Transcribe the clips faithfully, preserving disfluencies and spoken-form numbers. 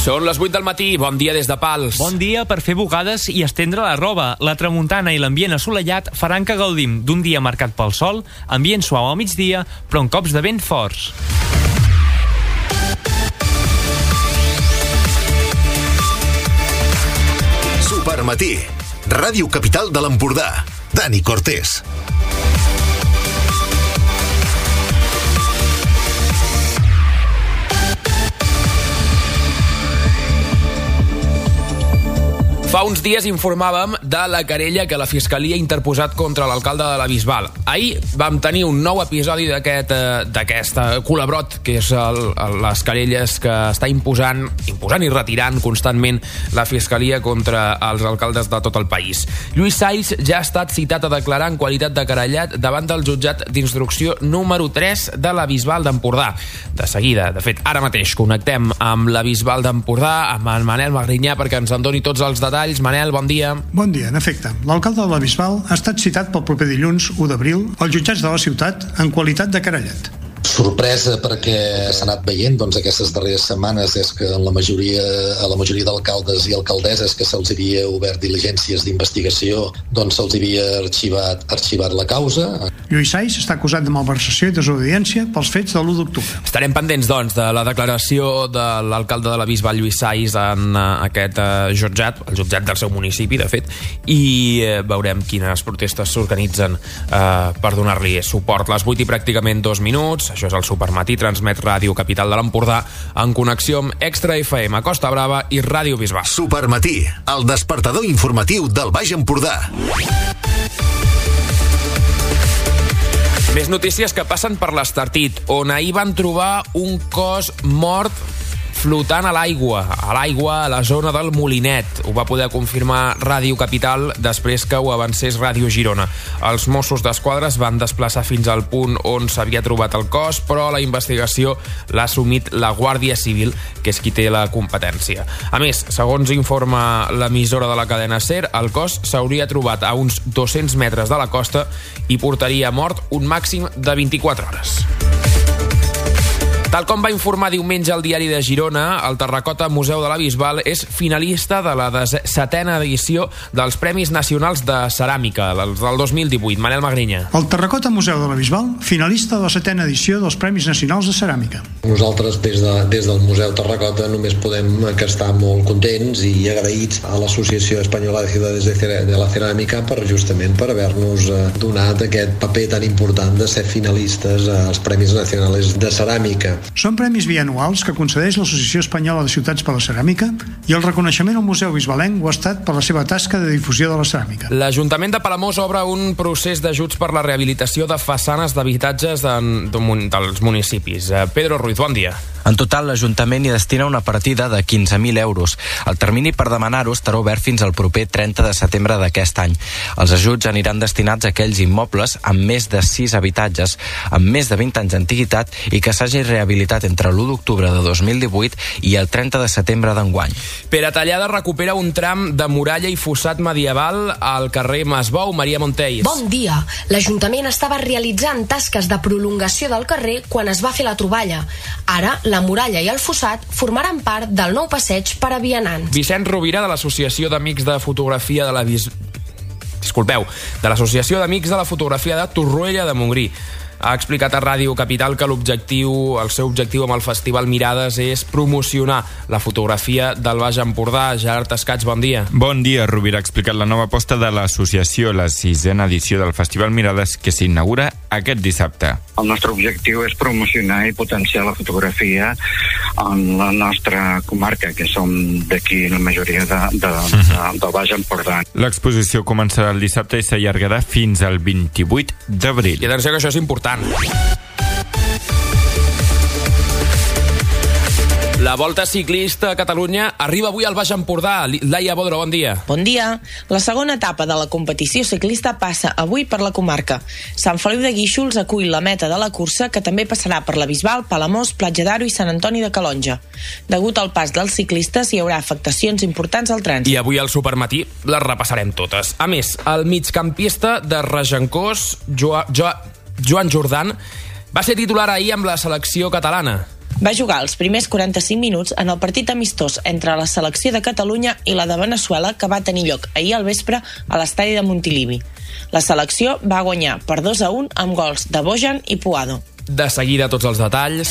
Són les vuit del matí, bon dia des de Pals. Bon dia per fer bugades i estendre la roba. La tramuntana i l'ambient assolellat faran que gaudim d'un dia marcat pel sol, ambient suau al migdia, però amb cops de vent forts. Supermatí, Ràdio Capital de l'Empordà. Dani Cortés. Fa uns dies informàvem de la querella que la Fiscalia ha interposat contra l'alcalde de la Bisbal. Ahir vam tenir un nou episodi d'aquest eh, d'aquesta colabrot, que és el, el, les querelles que està imposant, imposant i retirant constantment la Fiscalia contra els alcaldes de tot el país. Lluís Sais ja ha estat citat a declarar en qualitat de querellat davant del jutjat d'instrucció número tres de la Bisbal d'Empordà. De seguida, de fet, ara mateix connectem amb la Bisbal d'Empordà, amb en Manel Magrinyà, perquè ens en doni tots els detalls. Manel, bon dia. Bon dia, en efecte. L'alcalde de la Bisbal ha estat citat pel proper dilluns, u d'abril, als jutjats de la ciutat en qualitat de querellat. Sorpresa perquè s'ha anat veient doncs, aquestes darreres setmanes és que en la majoria, a la majoria d'alcaldes i alcaldesses que se'ls havia obert diligències d'investigació doncs se'ls havia arxivat, arxivat la causa. Lluís Sais està acusat de malversació i desobediència pels fets de l'u d'octubre. Estarem pendents, doncs, de la declaració de l'alcalde de la Bisbal, Lluís Sais, en uh, aquest uh, jutjat, el jutjat del seu municipi, de fet, i uh, veurem quines protestes s'organitzen uh, per donar-li suport. Les vuit i pràcticament dos minuts. Això és el Supermatí, transmet Ràdio Capital de l'Empordà en connexió amb Extra F M, Costa Brava i Ràdio Bisbal. Supermatí, el despertador informatiu del Baix Empordà. Més notícies que passen per l'Estartit, on ahir van trobar un cos mort flotant a l'aigua, a l'aigua a la zona del Molinet. Ho va poder confirmar Ràdio Capital després que ho avancés Ràdio Girona. Els Mossos d'Esquadra es van desplaçar fins al punt on s'havia trobat el cos, però la investigació l'ha assumit la Guàrdia Civil, que és qui té la competència. A més, segons informa l'emissora de la cadena SER, el cos s'hauria trobat a uns dos-cents metres de la costa i portaria mort un màxim de vint-i-quatre hores. Tal com va informar diumenge el diari de Girona, el Terracota Museu de la Bisbal és finalista de la setena edició dels Premis Nacionals de Ceràmica, els del dos mil divuit. Manel Magrinyà. El Terracota Museu de la Bisbal, finalista de la setena edició dels Premis Nacionals de Ceràmica. Nosaltres, des, de, des del Museu Terracota, només podem estar molt contents i agraïts a l'Associació Espanyola de Ciudades de la Ceràmica per justament per haver-nos donat aquest paper tan important de ser finalistes als Premis Nacionals de Ceràmica. Són premis bianuals que concedeix l'Associació Espanyola de Ciutats per la Ceràmica i el reconeixement al Museu Bisbalenc ho ha estat per la seva tasca de difusió de la ceràmica. L'Ajuntament de Palamós obre un procés d'ajuts per la rehabilitació de façanes d'habitatges en, dels municipis. Pedro Ruiz, bon dia. En total, l'Ajuntament hi destina una partida de quinze mil euros. El termini per demanar-ho estarà obert fins al proper trenta de setembre d'aquest any. Els ajuts aniran destinats a aquells immobles amb més de sis habitatges, amb més de vint anys d'antiguitat i que s'hagi rehabilitat entre l'u d'octubre de dos mil divuit i el trenta de setembre d'enguany. Pere Tallada recupera un tram de muralla i fossat medieval al carrer Masbou. Maria Montells. Bon dia. L'Ajuntament estava realitzant tasques de prolongació del carrer quan es va fer la troballa. Ara, la muralla i el fossat formaran part del nou passeig per a vianants. Vicent Rovira, de l'Associació d'Amics de Fotografia de la Bis... Disculpeu, de l'Associació d'Amics de la Fotografia de Torroella de Montgrí. Ha explicat a Ràdio Capital que l'objectiu, el seu objectiu amb el Festival Mirades és promocionar la fotografia del Baix Empordà. Gerard Escats, bon dia. Bon dia, Rovira. Ha explicat la nova aposta de l'associació, la sisena edició del Festival Mirades, que s'inaugura aquest dissabte. El nostre objectiu és promocionar i potenciar la fotografia en la nostra comarca, que som d'aquí la majoria de, de, de, del Baix Empordà. L'exposició començarà el dissabte i s'allargarà fins al vint-i-vuit d'abril. I atenció que això és important. La Volta Ciclista a Catalunya arriba avui al Baix Empordà. Laia Bodro, bon dia. Bon dia. La segona etapa de la competició ciclista passa avui per la comarca. Sant Feliu de Guíxols acull la meta de la cursa, que també passarà per la Bisbal, Palamós, Platja d'Aro i Sant Antoni de Calonja. Degut al pas dels ciclistes, hi haurà afectacions importants al trànsit. I avui al Supermatí les repassarem totes. A més, el migcampista de Regencós, Jo- Jo- Joan Jordan, va ser titular ahir amb la selecció catalana. Va jugar els primers quaranta-cinc minuts en el partit amistós entre la selecció de Catalunya i la de Veneçuela, que va tenir lloc ahir al vespre a l'estadi de Montilivi. La selecció va guanyar per dos a un amb gols de Bojan i Puado. De seguida tots els detalls.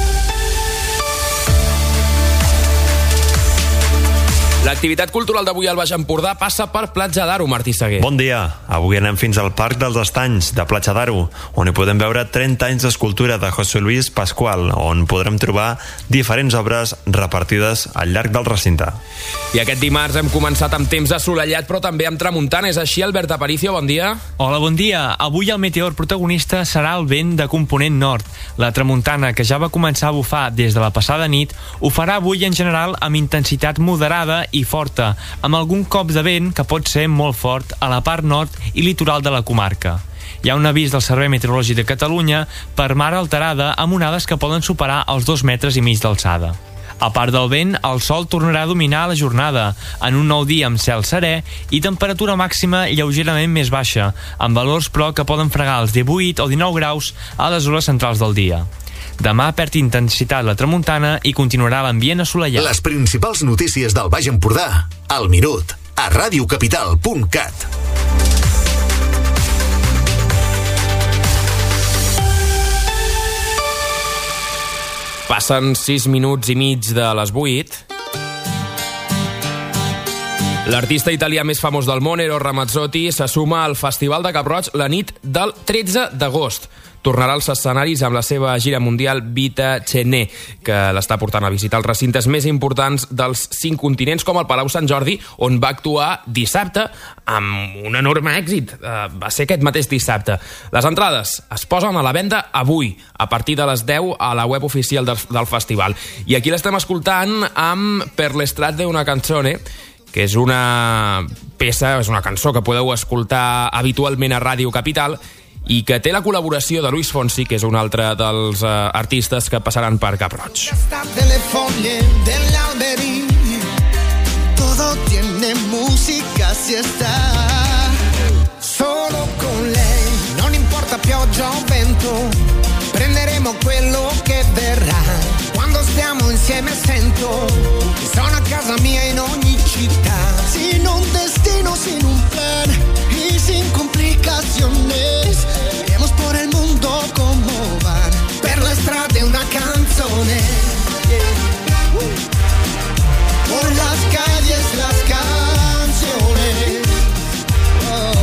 L'activitat cultural d'avui al Baix Empordà passa per Platja d'Aro, Martí Seguer. Bon dia. Avui anem fins al Parc dels Estanys de Platja d'Aro, on hi podem veure trenta anys d'escultura de José Luis Pascual, on podrem trobar diferents obres repartides al llarg del recinte. I aquest dimarts hem començat amb temps assolellat, però també amb tramuntana. És així, Albert Aparicio, bon dia. Hola, bon dia. Avui el meteor protagonista serà el vent de component nord. La tramuntana, que ja va començar a bufar des de la passada nit, ho farà avui en general amb intensitat moderada i forta, amb algun cop de vent que pot ser molt fort a la part nord i litoral de la comarca. Hi ha un avís del Servei Meteorològic de Catalunya per mar alterada amb onades que poden superar els dos metres i mig d'alçada. A part del vent, el sol tornarà a dominar la jornada, en un nou dia amb cel serè i temperatura màxima lleugerament més baixa, amb valors però que poden fregar els divuit o dinou graus a les hores centrals del dia. Demà perd intensitat la tramuntana i continuarà l'ambient assolellat. Les principals notícies del Baix Empordà, al minut, a radiocapital punt cat. Passen sis minuts i mig de les vuit. L'artista italià més famós del món, Eros Ramazzotti, se suma al Festival de Cap-roig la nit del tretze d'agost. Tornarà als escenaris amb la seva gira mundial Vita Cene, que l'està portant a visitar els recintes més importants dels cinc continents, com el Palau Sant Jordi, on va actuar dissabte amb un enorme èxit. Uh, va ser aquest mateix dissabte. Les entrades es posen a la venda avui, a partir de les deu, a la web oficial del, del festival. I aquí l'estem escoltant amb Per l'estrat d'una canzone, que és una peça, és una cançó que podeu escoltar habitualment a Ràdio Capital i que té la col·laboració de Luis Fonsi, que és un altre dels uh, artistes que passaran per Cap-roig. Delle foglie, degli alberi, todo tiene música si está solo con lei. Non importa pioggia o vento, prenderemo quello che verrà. Quando stiamo insieme sento che sono a casa mia in ogni città. Sin un destino, sin un plan y sin complicaciones, iremos por el mundo como van. Per la strada una canzone, yeah. uh. Por las calles las canciones. Oh,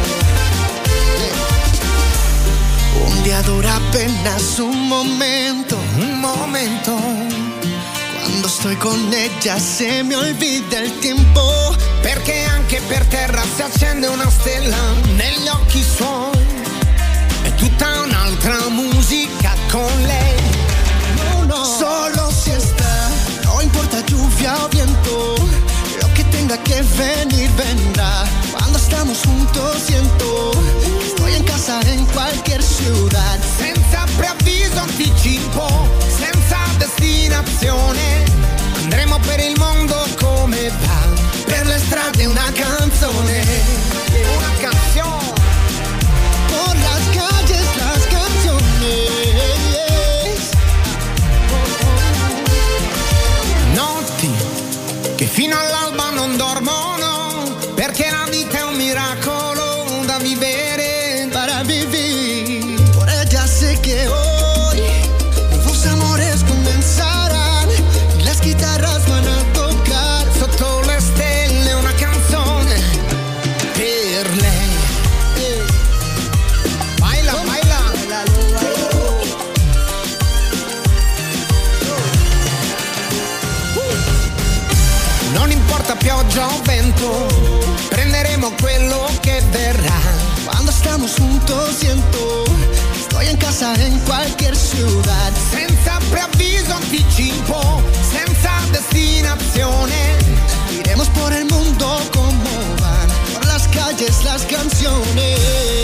yeah. Un día dura apenas un momento, un momento. Quando sto con ella se mi olvida il tempo, perché anche per terra si accende una stella negli occhi suoi. È tutta un'altra musica con lei. No, no. Solo si está, no importa lluvia o viento, lo que tenga que venir vendrá. Cuando estamos juntos siento que estoy en casa en cualquier ciudad. Senza preavviso, anticipo, senza destinazione, andremo per il mondo come va. Per le strade una canzone, una canzone. Por las calles las canciones. Notti che fino all'alba non dormono, perché la vita è un miracolo da vivere, para vivir. Por ella sé que hoy nuevos amores comenzarán y las guitarras van a tocar sotto le stelle una canzone per lei. Baila, baila. Non importa pioggia o vento, prenderemo quello che verrà. Cuando estamos juntos siento que estoy en casa en cualquier ciudad. Senza preavviso, anticipo, senza destinazione, iremos por el mundo como van. Por las calles las canciones.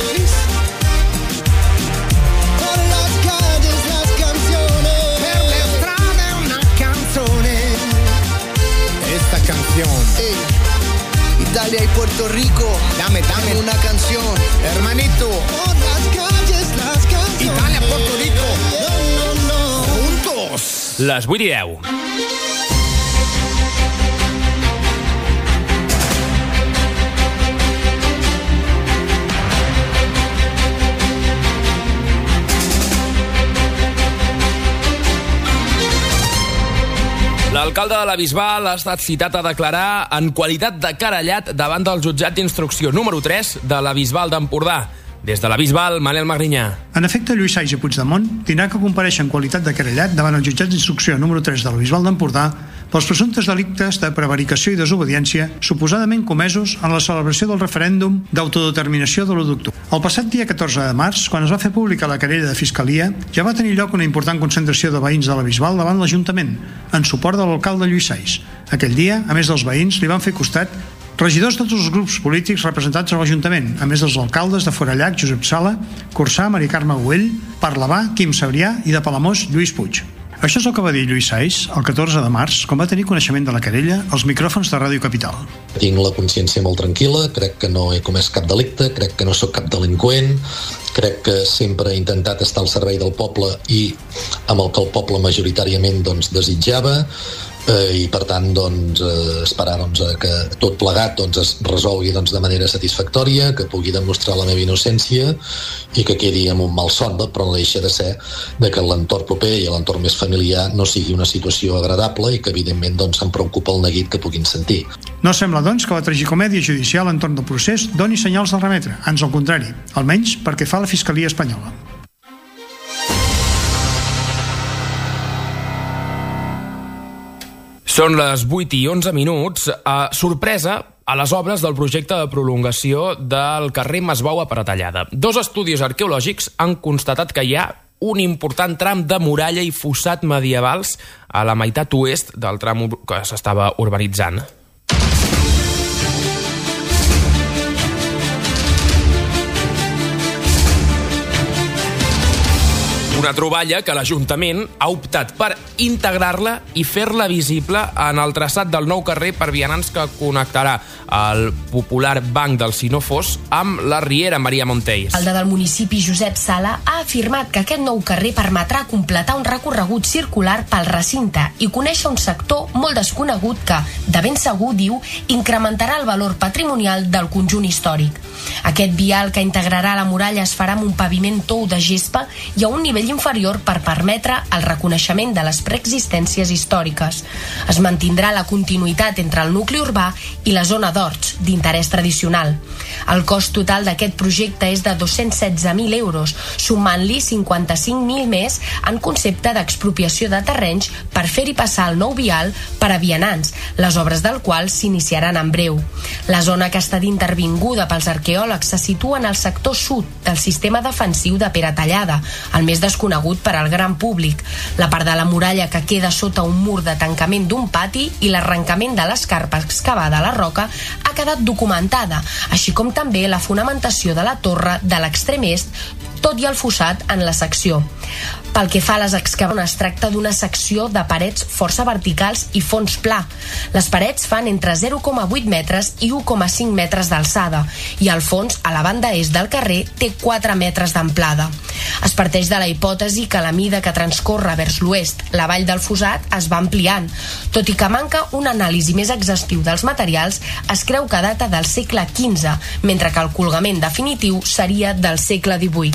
Por las calles las canciones. Per le strade una canzone. Esta canción. Hey. Italia y Puerto Rico, dame, dame una canción, hermanito. Por las calles, las canciones. Italia, Puerto Rico, no, no, no. Juntos. Les vuit i deu. L'alcalde de la Bisbal ha estat citat a declarar en qualitat de querellat davant del jutjat d'instrucció número tres de la Bisbal d'Empordà. Des de la Bisbal, Manel Magrinyà. En efecte, Lluís Sais i Puigdemont tindrà que comparèixer en qualitat de querellat davant el jutjat d'instrucció número tres de la Bisbal d'Empordà pels presumptes delictes de prevaricació i desobediència suposadament comesos en la celebració del referèndum d'autodeterminació de l'u d'octubre. El passat dia catorze de març, quan es va fer pública la querella de Fiscalia, ja va tenir lloc una important concentració de veïns de la Bisbal davant l'Ajuntament, en suport de l'alcalde Lluís Sais. Aquell dia, a més dels veïns, li van fer costat regidors de tots els grups polítics representats a l'Ajuntament, a més dels alcaldes de Forallac, Josep Sala, Corçà, Mari Carme Güell, Parlavà, Quim Sabrià i de Palamós, Lluís Puig. Això és el que va dir Lluís Sais el catorze de març, quan va tenir coneixement de la querella als micròfons de Ràdio Capital. Tinc la consciència molt tranquil·la, crec que no he comès cap delicte, crec que no sóc cap delinqüent, crec que sempre he intentat estar al servei del poble i amb el que el poble majoritàriament doncs, desitjava, eh, i per tant doncs, eh, esperar doncs, que tot plegat doncs, es resolgui doncs, de manera satisfactòria, que pugui demostrar la meva innocència i que quedi amb un mal son, però no deixa de ser de que l'entorn proper i l'entorn més familiar no sigui una situació agradable i que evidentment doncs, em preocupa el neguit que puguin sentir. No sembla doncs que la tragicomèdia judicial entorn del procés doni senyals de remetre, ans al contrari, almenys perquè fa la Fiscalia espanyola. Són les vuit i onze minuts. Uh, sorpresa a les obres del projecte de prolongació del carrer Masbou a Paratallada. Dos estudis arqueològics han constatat que hi ha un important tram de muralla i fossat medievals a la meitat oest del tram que s'estava urbanitzant. Una troballa que l'Ajuntament ha optat per integrar-la i fer-la visible en el traçat del nou carrer per vianants que connectarà el popular Banc del Sinofós amb la Riera Maria Montells. El del municipi Josep Sala ha afirmat que aquest nou carrer permetrà completar un recorregut circular pel recinte i conèixer un sector molt desconegut que, de ben segur, diu, incrementarà el valor patrimonial del conjunt històric. Aquest vial que integrarà la muralla es farà amb un paviment tou de gespa i a un nivell inferior per permetre el reconeixement de les preexistències històriques. Es mantindrà la continuïtat entre el nucli urbà i la zona d'horts, d'interès tradicional. El cost total d'aquest projecte és de dos-cents setze mil euros, sumant-li cinquanta-cinc mil més en concepte d'expropiació de terrenys per fer-hi passar el nou vial per a vianants, les obres del qual s'iniciaran en breu. La zona que ha estat intervinguda pels arqueòlegs se situa en el sector sud del sistema defensiu de Peratallada, el més desconegut conegut per al gran públic. La part de la muralla que queda sota un mur de tancament d'un pati i l'arrencament de l'escarpa excavada a la roca ha quedat documentada, així com també la fonamentació de la torre de l'extrem est, tot i el fossat en la secció. Pel que fa a les excavacions, es tracta d'una secció de parets força verticals i fons pla. Les parets fan entre zero coma vuit metres i u coma cinc metres d'alçada i el fons, a la banda est del carrer, té quatre metres d'amplada. Es parteix de la hipòtesi que a la mida que transcorre vers l'oest, la vall del fossat es va ampliant. Tot i que manca un anàlisi més exhaustiu dels materials, es creu que data del segle quinze, mentre que el colgament definitiu seria del segle divuit.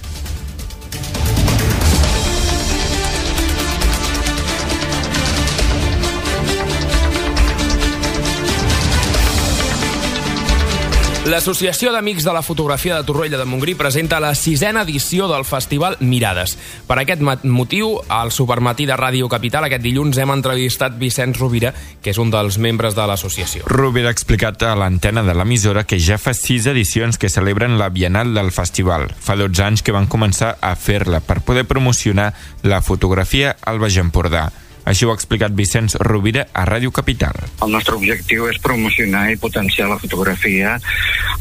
L'Associació d'Amics de la Fotografia de Torroella de Montgrí presenta la sisena edició del Festival Mirades. Per aquest motiu, al Supermatí de Ràdio Capital, aquest dilluns hem entrevistat Vicenç Rovira, que és un dels membres de l'associació. Rovira ha explicat a l'antena de l'emissora que ja fa sis edicions que celebren la Bienal del Festival. Fa dotze anys que van començar a fer-la per poder promocionar la fotografia al Baix Empordà. Així ho ha explicat Vicenç Rovira a Ràdio Capital. El nostre objectiu és promocionar i potenciar la fotografia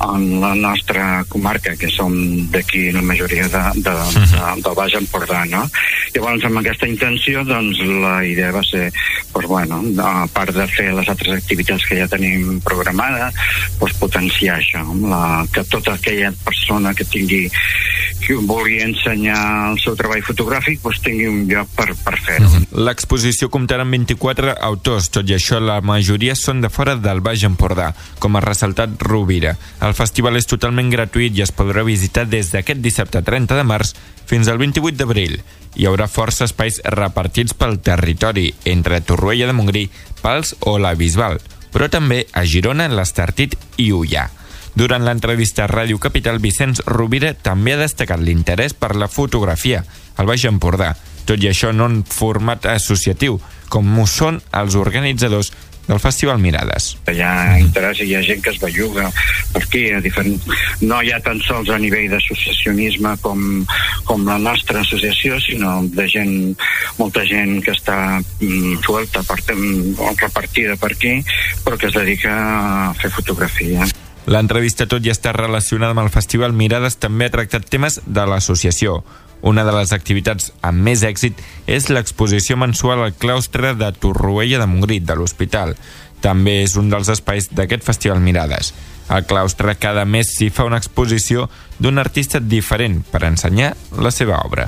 en la nostra comarca, que som d'aquí la majoria de, de, de, del Baix Empordà, no? Llavors, amb aquesta intenció, doncs, la idea va ser, doncs, bueno, a part de fer les altres activitats que ja tenim programades, doncs, potenciar això, la, que tota aquella persona que tingui, que vulgui ensenyar el seu treball fotogràfic, doncs, tingui un lloc per, per fer-ho. L'exposició comptarà amb vint-i-quatre autors, tot i això la majoria són de fora del Baix Empordà, com ha ressaltat Rovira. El festival és totalment gratuït i es podrà visitar des d'aquest dissabte trenta de març fins al vint-i-vuit d'abril. Hi haurà força espais repartits pel territori, entre Torroella de Montgrí, Pals o la Bisbal, però també a Girona, l'Estartit i Ullà. Durant l'entrevista a Ràdio Capital, Vicenç Rovira també ha destacat l'interès per la fotografia al Baix Empordà, tot i això no en format associatiu, com ho són els organitzadors del Festival Mirades. Hi ha interès i hi ha gent que es belluga per aquí, a diferent... no hi ha tan sols a nivell d'associacionisme com, com la nostra associació, sinó de gent, molta gent que està mm, suelta, per, mm, repartida per aquí, però que es dedica a fer fotografia. L'entrevista, tot i estar relacionada amb el Festival Mirades, també ha tractat temes de l'associació. Una de les activitats amb més èxit és l'exposició mensual al claustre de Torroella de Montgrí, de l'Hospital. També és un dels espais d'aquest Festival Mirades. Al claustre cada mes s'hi fa una exposició d'un artista diferent per ensenyar la seva obra.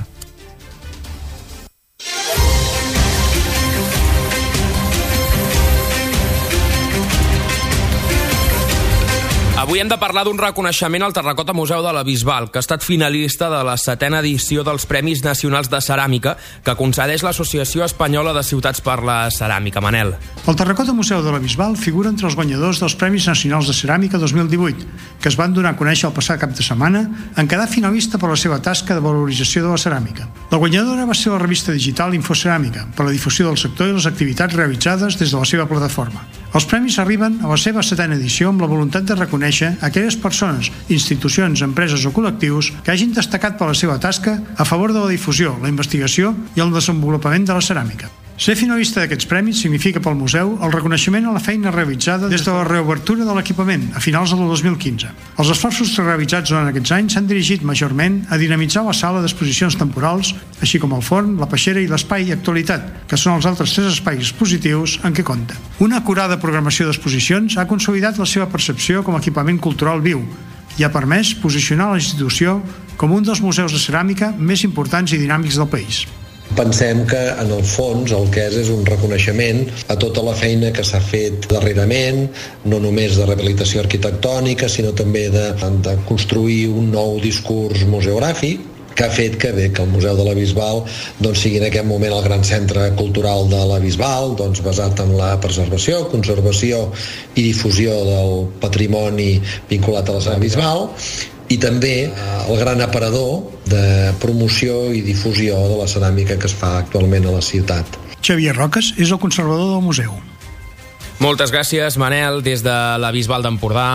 Avui hem de parlar d'un reconeixement al Terracota Museu de la Bisbal, que ha estat finalista de la setena edició dels Premis Nacionals de Ceràmica que concedeix l'Associació Espanyola de Ciutats per la Ceràmica. Manel. El Terracota Museu de la Bisbal figura entre els guanyadors dels Premis Nacionals de Ceràmica dos mil divuit, que es van donar a conèixer el passat cap de setmana en quedar finalista per la seva tasca de valorització de la ceràmica. La guanyadora va ser la revista digital Infoceràmica, per la difusió del sector i les activitats realitzades des de la seva plataforma. Els premis arriben a la seva setena edició amb la voluntat de reconèixer aquelles persones, institucions, empreses o col·lectius que hagin destacat per la seva tasca a favor de la difusió, la investigació i el desenvolupament de la ceràmica. Ser finalista d'aquests premis significa pel museu el reconeixement a la feina realitzada des de la reobertura de l'equipament a finals del dos mil quinze. Els esforços realitzats durant aquests anys s'han dirigit majorment a dinamitzar la sala d'exposicions temporals, així com el forn, la peixera i l'espai Actualitat, que són els altres tres espais expositius en què compta. Una acurada programació d'exposicions ha consolidat la seva percepció com a equipament cultural viu i ha permès posicionar la institució com un dels museus de ceràmica més importants i dinàmics del país. Pensem que, en el fons, el que és és un reconeixement a tota la feina que s'ha fet darrerament, no només de rehabilitació arquitectònica, sinó també de, de construir un nou discurs museogràfic, que ha fet que bé que el Museu de la Bisbal doncs, sigui en aquest moment el gran centre cultural de la Bisbal, doncs, basat en la preservació, conservació i difusió del patrimoni vinculat a la Bisbal, i també el gran aparador de promoció i difusió de la ceràmica que es fa actualment a la ciutat. Xavier Roques és el conservador del museu. Moltes gràcies, Manel, des de la Bisbal d'Empordà.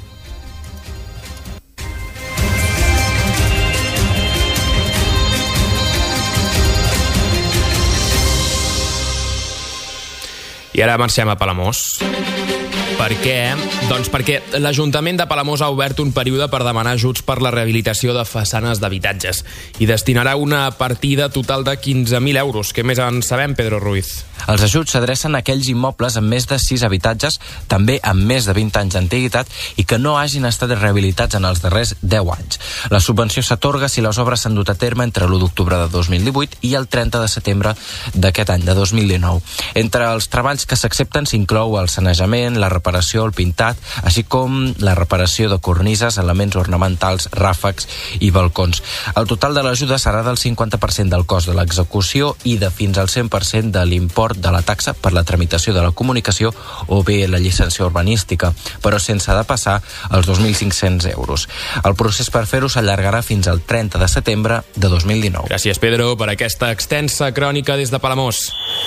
I ara marxem a Palamós. Per què? Doncs perquè l'Ajuntament de Palamós ha obert un període per demanar ajuts per la rehabilitació de façanes d'habitatges i destinarà una partida total de quinze mil euros. Què més en sabem, Pedro Ruiz? Els ajuts s'adrecen a aquells immobles amb més de sis habitatges, també amb més de vint anys d'antiguitat i que no hagin estat rehabilitats en els darrers deu anys. La subvenció s'atorga si les obres s'han dut a terme entre l'u d'octubre de dos mil divuit i el trenta de setembre d'aquest any, de dos mil dinou. Entre els treballs que s'accepten s'inclou el sanejament, la reparació, el pintat, així com la reparació de cornises, elements ornamentals, ràfecs i balcons. El total de l'ajuda serà del cinquanta per cent del cost de l'execució i de fins al cent per cent de l'import de la taxa per la tramitació de la comunicació o bé la llicència urbanística, però sense de passar els dos mil cinc-cents euros. El procés per fer-ho s'allargarà fins al trenta de setembre de dos mil dinou. Gràcies, Pedro, per aquesta extensa crònica des de Palamós.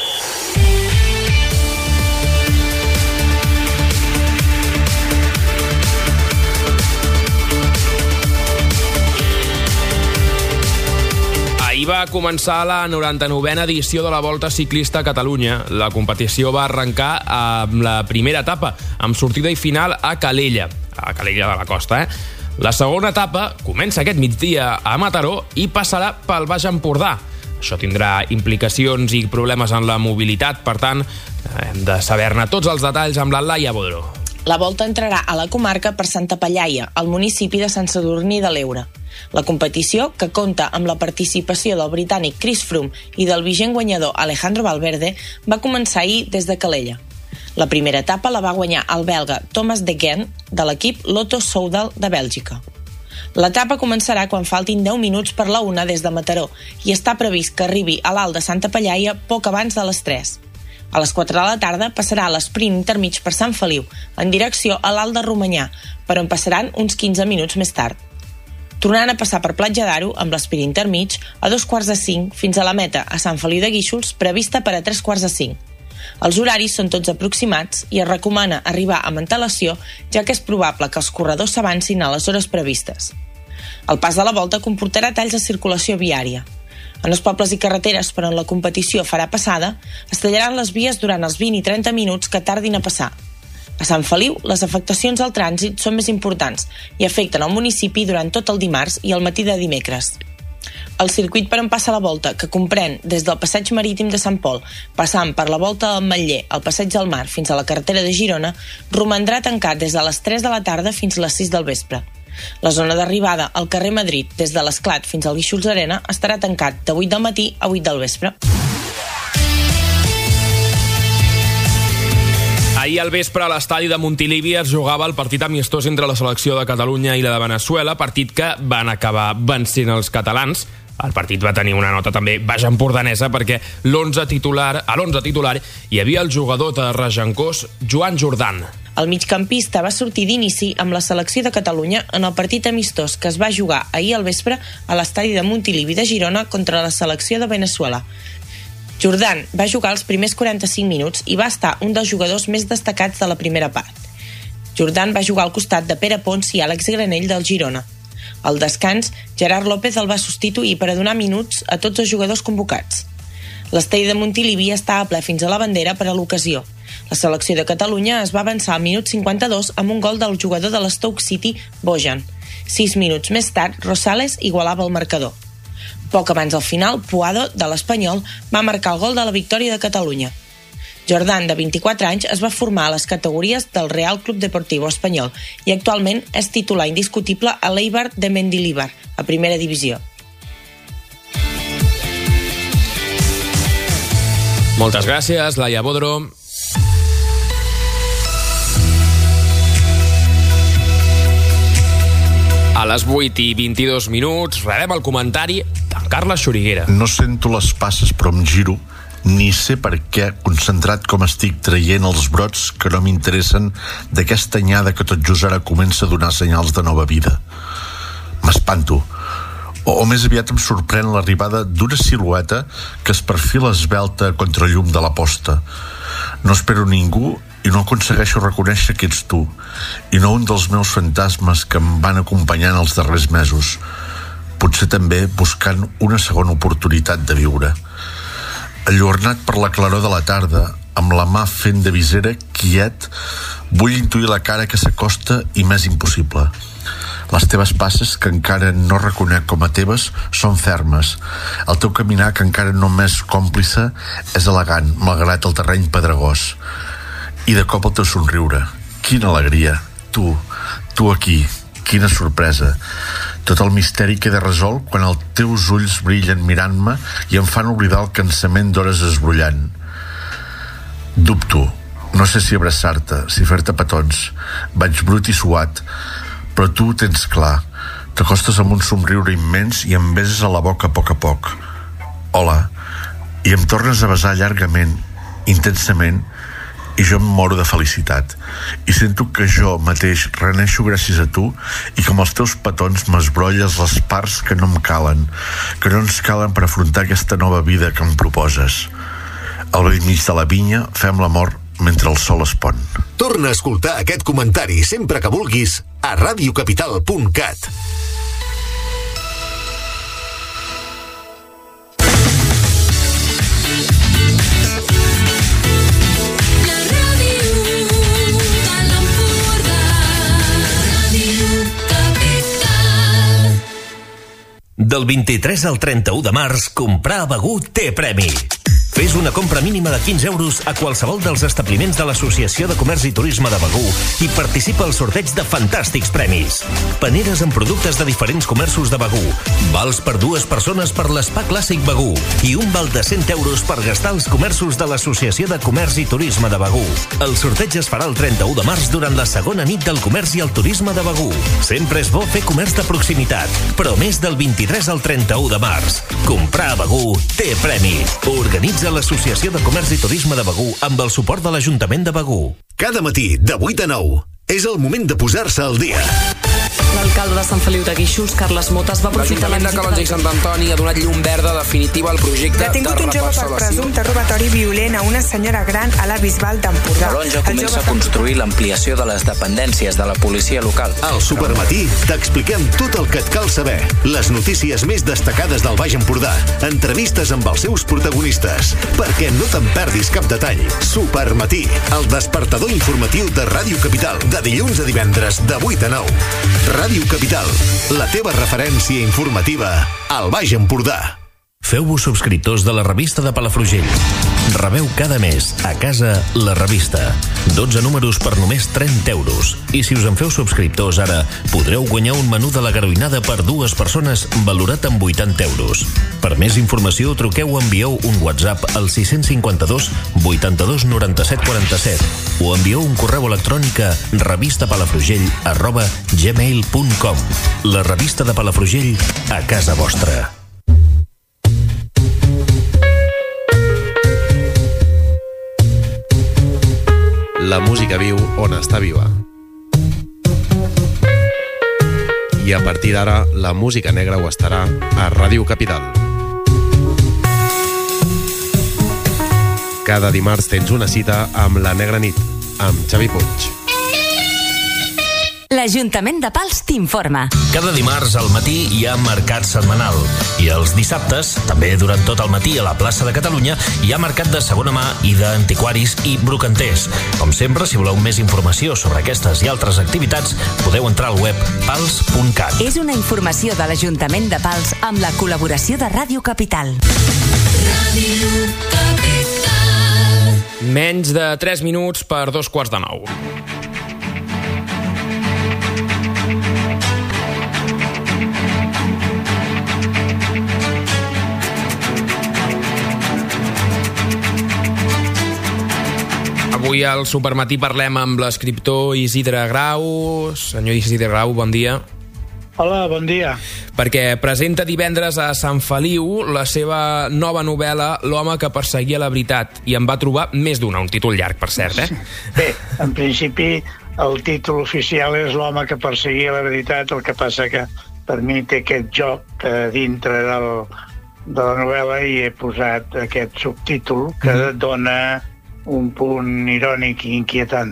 Ahir va començar la noranta-novena edició de la Volta Ciclista a Catalunya. La competició va arrencar amb la primera etapa, amb sortida i final a Calella. a Calella de la Costa, eh? La segona etapa comença aquest migdia a Mataró i passarà pel Baix Empordà. Això tindrà implicacions i problemes en la mobilitat, per tant, hem de saber-ne tots els detalls amb la Laia Bodró. La volta entrarà a la comarca per Santa Pallaia, al municipi de Sant Sadurní de l'Eure. La competició, que compta amb la participació del britànic Chris Froome i del vigent guanyador Alejandro Valverde, va començar ahir des de Calella. La primera etapa la va guanyar el belga Thomas de Gent de l'equip Lotto Soudal de Bèlgica. L'etapa començarà quan faltin deu minuts per la una des de Mataró i està previst que arribi a l'Alt de Santa Pallaia poc abans de les tres. A les quatre de la tarda passarà l'esprint intermig per Sant Feliu en direcció a l'Alt de Romanyà, per on passaran uns quinze minuts més tard. Tornant a passar per Platja d'Aro amb l'esprint intermig a dos quarts de cinc fins a la meta a Sant Feliu de Guíxols, prevista per a tres quarts de cinc. Els horaris són tots aproximats i es recomana arribar amb antelació, ja que és probable que els corredors s'avancin a les hores previstes. El pas de la volta comportarà talls de circulació viària. En els pobles i carreteres per on la competició farà passada, es tallaran les vies durant els vint i trenta minuts que tardin a passar. A Sant Feliu, les afectacions al trànsit són més importants i afecten el municipi durant tot el dimarts i el matí de dimecres. El circuit per on passa la volta, que comprèn des del passeig marítim de Sant Pol, passant per la volta del Matller, el passeig del Mar fins a la carretera de Girona, romandrà tancat des de les tres de la tarda fins a les sis del vespre. La zona d'arribada al carrer Madrid, des de l'Esclat fins al Guíxols Arena, estarà tancat de vuit del matí a vuit del vespre. Ahir al vespre a l'estadi de Montilivi es jugava el partit amistós entre la selecció de Catalunya i la de Veneçuela, partit que van acabar vencent els catalans. El partit va tenir una nota també baix empordanesa perquè l'onze titular, a l'onze titular hi havia el jugador de Regencós, Joan Jordan. El migcampista va sortir d'inici amb la selecció de Catalunya en el partit amistós que es va jugar ahir al vespre a l'estadi de Montilivi de Girona contra la selecció de Veneçuela. Jordan va jugar els primers quaranta-cinc minuts i va estar un dels jugadors més destacats de la primera part. Jordan va jugar al costat de Pere Pons i Àlex Granell del Girona. Al descans, Gerard López el va substituir per a donar minuts a tots els jugadors convocats. L'estadi de Montilivi està a ple fins a la bandera per a l'ocasió. La selecció de Catalunya es va avançar al minut cinquanta-dos amb un gol del jugador de l'Stoke City, Bojan. Sis minuts més tard, Rosales igualava el marcador. Poc abans del final, Puado, de l'Espanyol, va marcar el gol de la victòria de Catalunya. Jordan, de vint-i-quatre anys, es va formar a les categories del Real Club Deportivo Espanyol i actualment és titular indiscutible a l'Eibar de Mendilibar, a primera divisió. Moltes gràcies, Laia Bodró. A les vuit i vint-i-dos minuts rebem el comentari d'en Carles Xuriguera. No sento les passes però em giro, ni sé per què, concentrat com estic traient els brots que no m'interessen d'aquesta anyada que tot just ara comença a donar senyals de nova vida. M'espanto, o, o més aviat em sorprèn l'arribada d'una silueta que es perfila esvelta contra el llum de la posta. No espero ningú i no aconsegueixo reconèixer que ets tu, i no un dels meus fantasmes que em van acompanyant els darrers mesos, potser també buscant una segona oportunitat de viure. Enlluernat per la claror de la tarda, amb la mà fent de visera, quiet, vull intuir la cara que s'acosta i m'és impossible. Les teves passes, que encara no reconec com a teves, són fermes. El teu caminar, que encara no m'és còmplice, és elegant, malgrat el terreny pedregós. I de cop el teu somriure. Quina alegria. Tu, tu aquí. Quina sorpresa. Tot el misteri queda resolt quan els teus ulls brillen mirant-me i em fan oblidar el cansament d'hores esbrollant. Dubto. No sé si abraçar-te, si fer-te petons. Vaig brut i suat, però tu ho tens clar. T'acostes amb un somriure immens i em beses a la boca a poc a poc. Hola. I em tornes a besar llargament, intensament, i jo em moro de felicitat. I sento que jo mateix reneixo gràcies a tu i que amb els teus petons m'esbrolles les parts que no em calen, que no ens calen per afrontar aquesta nova vida que em proposes. Al vell mig de la vinya fem l'amor mentre el sol es pon. Torna a escoltar aquest comentari sempre que vulguis a radiocapital punt cat. Del vint-i-tres al trenta-u de març, comprar a Begur té premi. Fes una compra mínima de quinze euros a qualsevol dels establiments de l'Associació de Comerç i Turisme de Begur i participa al sorteig de fantàstics premis. Paneres amb productes de diferents comerços de Begur, vals per dues persones per l'Spa Clàssic Begur i un val de cent euros per gastar als comerços de l'Associació de Comerç i Turisme de Begur. El sorteig es farà el trenta-u de març durant la segona nit del comerç i el turisme de Begur. Sempre és bo fer comerç de proximitat, però més del vint-i-tres al trenta-u de març. Comprar a Begur té premi. Organitza l'Associació de Comerç i Turisme de Begur amb el suport de l'Ajuntament de Begur. Cada matí, de vuit a nou, és el moment de posar-se al dia. L'alcalde de Sant Feliu de Guíxols, Carles Motes, va aprofitar la visita... L'Ajuntament de Calonge i Sant Antoni ha donat llum verda definitiva al projecte de Detingut un jove per presumpte robatori violent a una senyora gran a la Bisbal d'Empordà. Calonge comença a construir l'ampliació de les dependències de la policia local. Al Supermatí t'expliquem tot el que et cal saber. Les notícies més destacades del Baix Empordà. Entrevistes amb els seus protagonistes. Perquè no te'n perdis cap detall. Supermatí, el despertador informatiu de Ràdio Capital. De dilluns a divendres, de vuit a nou. Ràdio Capital, la teva referència informativa al Baix Empordà. Feu-vos subscriptors de la revista de Palafrugell. Rebeu cada mes a casa la revista. dotze números per només trenta euros. I si us en feu subscriptors ara, podreu guanyar un menú de la garoinada per dues persones valorat en vuitanta euros. Per més informació, truqueu o envieu un WhatsApp al sis cinquanta-dos vuitanta-dos noranta-set quaranta-set o envieu un correu electrònic a revistapalafrugell arroba gmail punt com. La revista de Palafrugell a casa vostra. La música viu on està viva. I a partir d'ara, la música negra ho estarà a Ràdio Capital. Cada dimarts tens una cita amb La Negra Nit, amb Xavi Puig. L'Ajuntament de Pals t'informa. Cada dimarts al matí hi ha mercat setmanal i els dissabtes, també durant tot el matí a la plaça de Catalunya, hi ha mercat de segona mà i d'antiquaris i brocanters. Com sempre, si voleu més informació sobre aquestes i altres activitats, podeu entrar al web pals punt cat. És una informació de l'Ajuntament de Pals amb la col·laboració de Ràdio Capital. Ràdio Capital. Menys de tres minuts per dos quarts de nou. Avui al Supermatí parlem amb l'escriptor Isidre Grau. Senyor Isidre Grau, bon dia. Hola, bon dia. Perquè presenta divendres a Sant Feliu la seva nova novel·la L'home que perseguia la veritat, i en va trobar més d'una, un títol llarg, per cert, eh? Bé, en principi el títol oficial és L'home que perseguia la veritat, el que passa que per mi té aquest joc eh, dintre del, de la novel·la i he posat aquest subtítol que mm. dona un punt irònic i inquietant.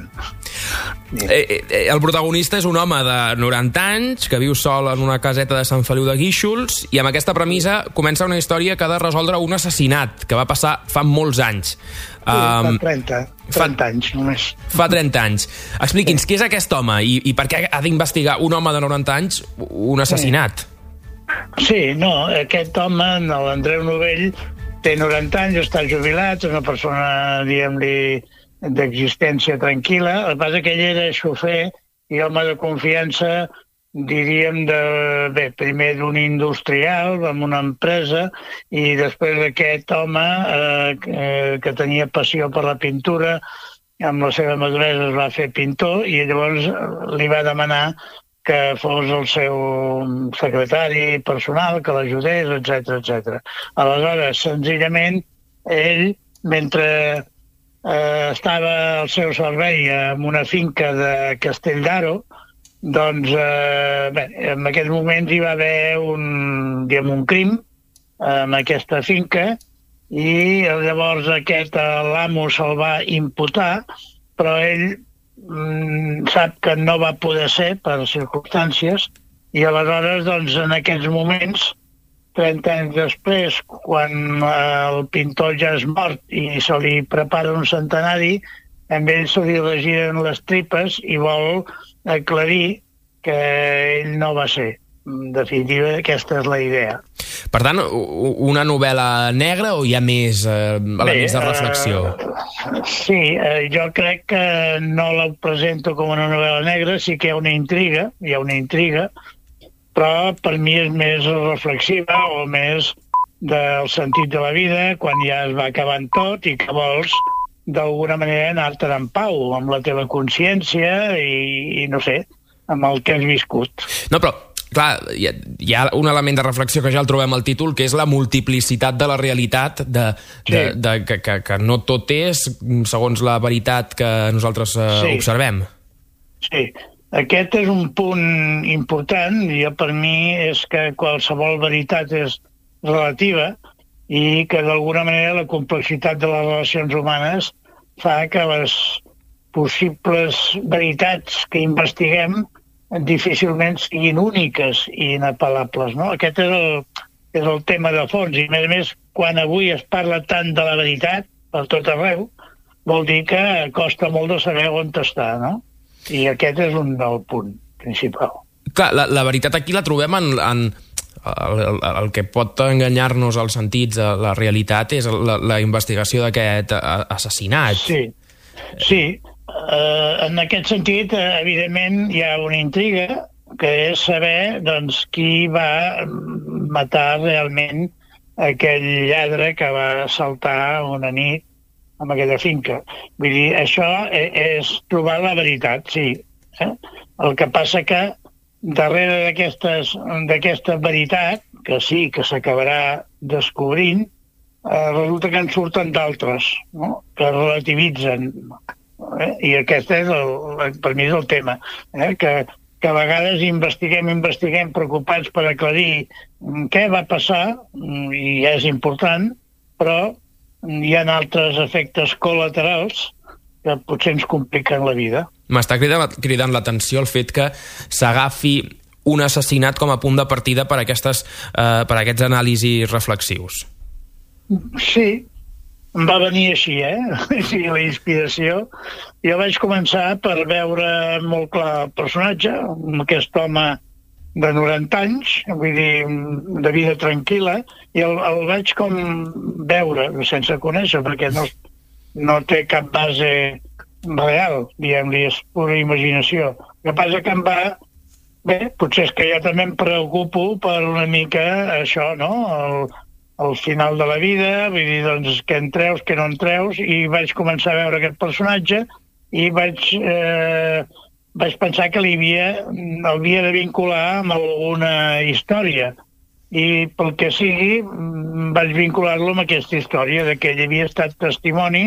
Eh, eh, el protagonista és un home de noranta anys que viu sol en una caseta de Sant Feliu de Guíxols i amb aquesta premissa comença una història que ha de resoldre un assassinat que va passar fa molts anys. Sí, um, fa trenta, trenta anys només. Fa trenta anys. Expliqui'ns, sí. Què és aquest home i, i per què ha d'investigar un home de noranta anys un assassinat? Sí, sí, no, aquest home, l'Andreu Novell, té noranta anys, està jubilat, és una persona, diguem-li, d'existència tranquil·la. El que passa que ell era xofer i home de confiança, diríem, de, bé, primer d'un industrial, amb una empresa, i després d'aquest home eh, que tenia passió per la pintura, amb la seva maduresa es va fer pintor, i llavors li va demanar que fos el seu secretari personal, que l'ajudés, etcètera, etcètera. Aleshores, senzillament, ell, mentre eh, estava al seu servei en una finca de Castelldaro, doncs, eh, bé, en aquest moment hi va haver un, diguem, un crim en aquesta finca i llavors aquest l'amo se'l va imputar, però ell sap que no va poder ser per circumstàncies i aleshores doncs en aquests moments trenta anys després, quan el pintor ja és mort i se li prepara un centenari, amb ell se li regiren les tripes i vol aclarir que ell no va ser. en definitiva, aquesta és la idea. Per tant, una novel·la negra o hi ha més eh, elements de reflexió? Eh, sí, eh, jo crec que no la presento com una novel·la negra, sí que hi ha una intriga, hi ha una intriga, però per mi és més reflexiva o més del sentit de la vida, quan ja es va acabant tot i que vols d'alguna manera anar-te'n en pau amb la teva consciència i, i no sé, amb el que has viscut. No, però, clar, hi ha, hi ha un element de reflexió que ja el trobem al títol, que és la multiplicitat de la realitat, de, sí. de, de, que, que, que no tot és segons la veritat que nosaltres eh, sí. observem. Sí, aquest és un punt important, i per mi és que qualsevol veritat és relativa, i que d'alguna manera la complexitat de les relacions humanes fa que les possibles veritats que investiguem difícilment siguin úniques i inapel·lables, no? Aquest és el, és el tema de fons, i a més a més, quan avui es parla tant de la veritat per tot arreu, vol dir que costa molt de saber on està, no? I aquest és un del punt principal. Clar, la, la veritat aquí la trobem en... en... El, el, el que pot enganyar-nos als sentits, la realitat, és la, la investigació d'aquest assassinat. Sí, sí. Uh, en aquest sentit, uh, evidentment, hi ha una intriga, que és saber doncs, qui va matar realment aquell lladre que va assaltar una nit en aquella finca. Vull dir, això és trobar la veritat, sí. Eh? El que passa que darrere d'aquesta veritat, que sí, que s'acabarà descobrint, eh, resulta que en surten d'altres, no? Que relativitzen. Eh? I aquest és, el, per mi, és el tema. Eh? Que, que a vegades investiguem, investiguem, preocupats per aclarir què va passar, i és important, però hi ha altres efectes col·laterals que potser ens compliquen la vida. M'està cridant, cridant l'atenció el fet que s'agafi un assassinat com a punt de partida per, aquestes, eh, per aquests anàlisis reflexius. Sí, em va venir així, eh? Sí, la inspiració. Jo vaig començar per veure molt clar el personatge, aquest home de noranta anys, vull dir, de vida tranquil·la, i el, el vaig com veure, sense conèixer, perquè no, no té cap base real, diguem-li, és pura imaginació. El que passa que em va... Bé, potser és que jo també em preocupo per una mica això, no? El, el final de la vida, vull dir, doncs, què en treus, què no en treus, i vaig començar a veure aquest personatge i vaig, eh, vaig pensar que li havia, havia de vincular amb alguna història. I pel que sigui, vaig vincular-lo amb aquesta història, de que ell havia estat testimoni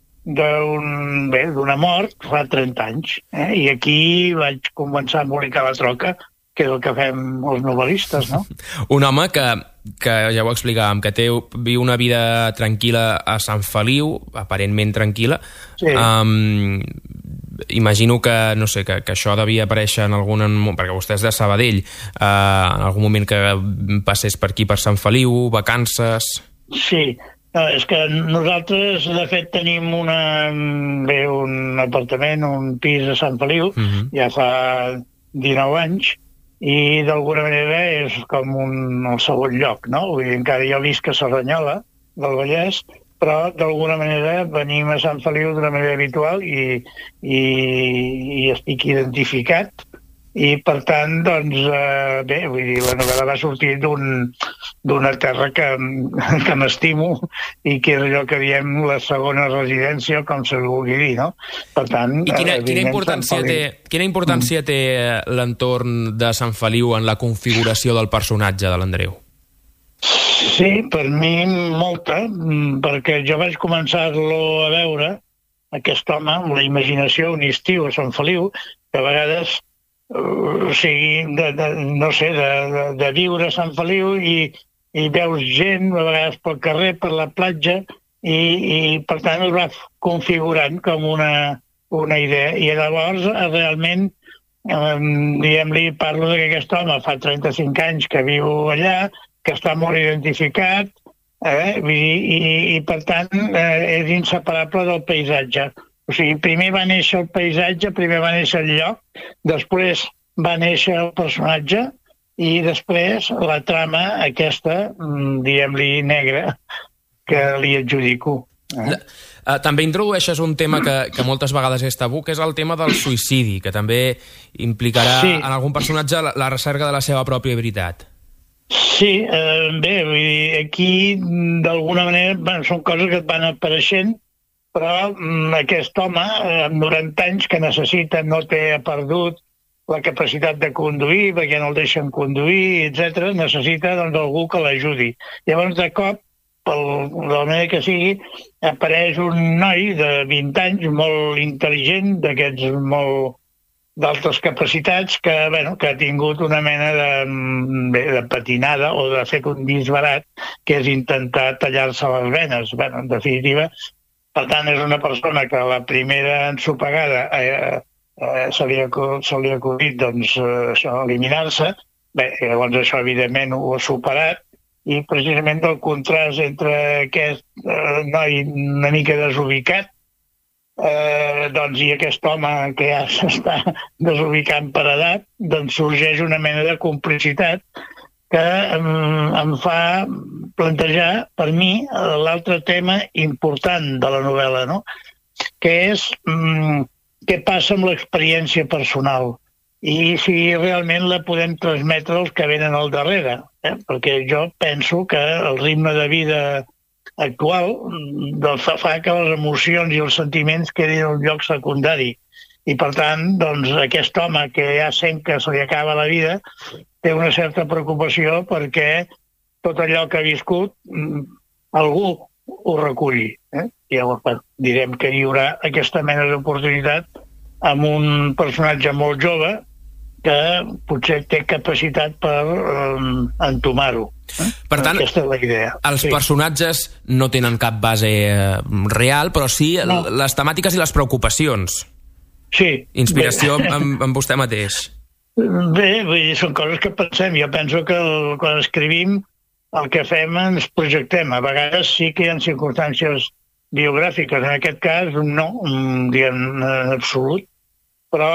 d'un, bé, d'una mort fa trenta anys. Eh? I aquí vaig començar a embolicar la troca, que és el que fem els novel·listes, no? Un home que, que ja ho explicàvem, que té, viu una vida tranquil·la a Sant Feliu, aparentment tranquil·la. Sí. Um, imagino que, no sé, que, que això devia aparèixer en algun... perquè vostè és de Sabadell, uh, en algun moment que passés per aquí, per Sant Feliu, vacances... Sí, no, és que nosaltres, de fet, tenim una, bé, un apartament, un pis a Sant Feliu, uh-huh. ja fa dinou anys, i d'alguna manera és com un, el segon lloc, no? Vull dir, encara jo visc a Cerdanyola, del Vallès, però d'alguna manera venim a Sant Feliu d'una manera habitual i, i, i estic identificat, i per tant, doncs, eh, bé, vull dir, la novel·la va sortir d'un, d'una terra que, que m'estimo i que és allò que diem la segona residència, com se vulgui dir, no? Per tant... I quina, quina importància té, quina importància mm. té l'entorn de Sant Feliu en la configuració del personatge de l'Andreu? Sí, per mi molta, perquè jo vaig començar-lo a veure, aquest home, amb la imaginació, un estiu a Sant Feliu, que a vegades... o sigui, de, de, no sé, de, de, de viure a Sant Feliu i, i veus gent, a vegades pel carrer, per la platja, i, i per tant es va configurant com una, una idea. I llavors, realment, eh, diguem-li, parlo que aquest home fa trenta-cinc anys que viu allà, que està molt identificat, eh, i, i, i per tant eh, és inseparable del paisatge. O sigui, primer va néixer el paisatge, primer va néixer el lloc, després va néixer el personatge, i després la trama aquesta, diguem-li negra, que li adjudico. Eh? Uh, també introdueixes un tema que, que moltes vegades és tabú, que és el tema del suïcidi, que també implicarà sí. en algun personatge la, la recerca de la seva pròpia veritat. Sí, eh, bé, vull dir, aquí d'alguna manera bueno, són coses que et van apareixent, però mm, aquest home, eh, amb noranta anys, que necessita, no té perdut la capacitat de conduir, perquè no el deixen conduir, etcètera, necessita doncs, algú que l'ajudi. Llavors, de cop, pel, de la manera que sigui, apareix un noi de vint anys, molt intel·ligent, d'aquests molt d'altres capacitats, que, bueno, que ha tingut una mena de, bé, de patinada o de fet un disbarat, que és intentar tallar-se les venes. Bueno, en definitiva, per tant, és una persona que la primera ensopegada eh, eh, se li ha, se li ha acudit doncs, eh, això, eliminar-se. Bé, llavors això, evidentment, ho ha superat, i precisament el contrast entre aquest eh, noi una mica desubicat eh, doncs, i aquest home que ja s'està desubicant per edat, doncs sorgeix una mena de complicitat que em, em fa plantejar, per mi, l'altre tema important de la novel·la, no? Que és mm, què passa amb l'experiència personal i si realment la podem transmetre als que venen al darrere. Eh? Perquè jo penso que el ritme de vida actual doncs, fa que les emocions i els sentiments quedin en un lloc secundari. I, per tant, doncs, aquest home que ja sent que se li acaba la vida té una certa preocupació perquè tot allò que ha viscut algú ho reculli. Eh? I llavors direm que hi haurà aquesta mena d'oportunitat amb un personatge molt jove que potser té capacitat per um, entomar-ho. Eh? Per tant, aquesta és la idea. Els sí. personatges no tenen cap base eh, real, però sí no. les temàtiques i les preocupacions. Sí. Inspiració amb, amb vostè mateix. Bé, vull dir, són coses que pensem. Jo penso que el, quan escrivim el que fem ens projectem. A vegades sí que hi ha circumstàncies biogràfiques. En aquest cas, no, diguem, en absolut. Però,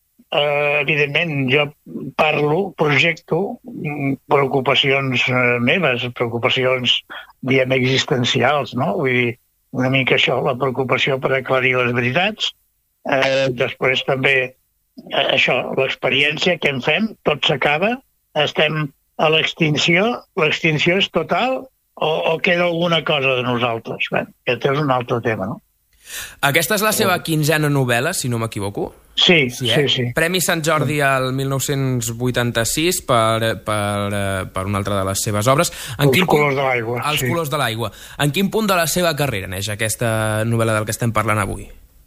eh, evidentment, jo parlo, projecto preocupacions meves, preocupacions, diguem, existencials, no? Vull dir, una mica això, la preocupació per aclarir les veritats. Eh, després també eh, això, l'experiència que en fem, tot s'acaba, estem a l'extinció, l'extinció és total o, o queda alguna cosa de nosaltres? Bé, aquest és un altre tema, no? Aquesta és la seva quinzena novel·la, si no m'equivoco? Sí, sí, eh? sí, sí. Premi Sant Jordi al mil nou-cents vuitanta-sis per, per, per una altra de les seves obres. En Els quin colors punt... de l'aigua. Els sí. colors de l'aigua. En quin punt de la seva carrera neix aquesta novel·la del que estem parlant avui?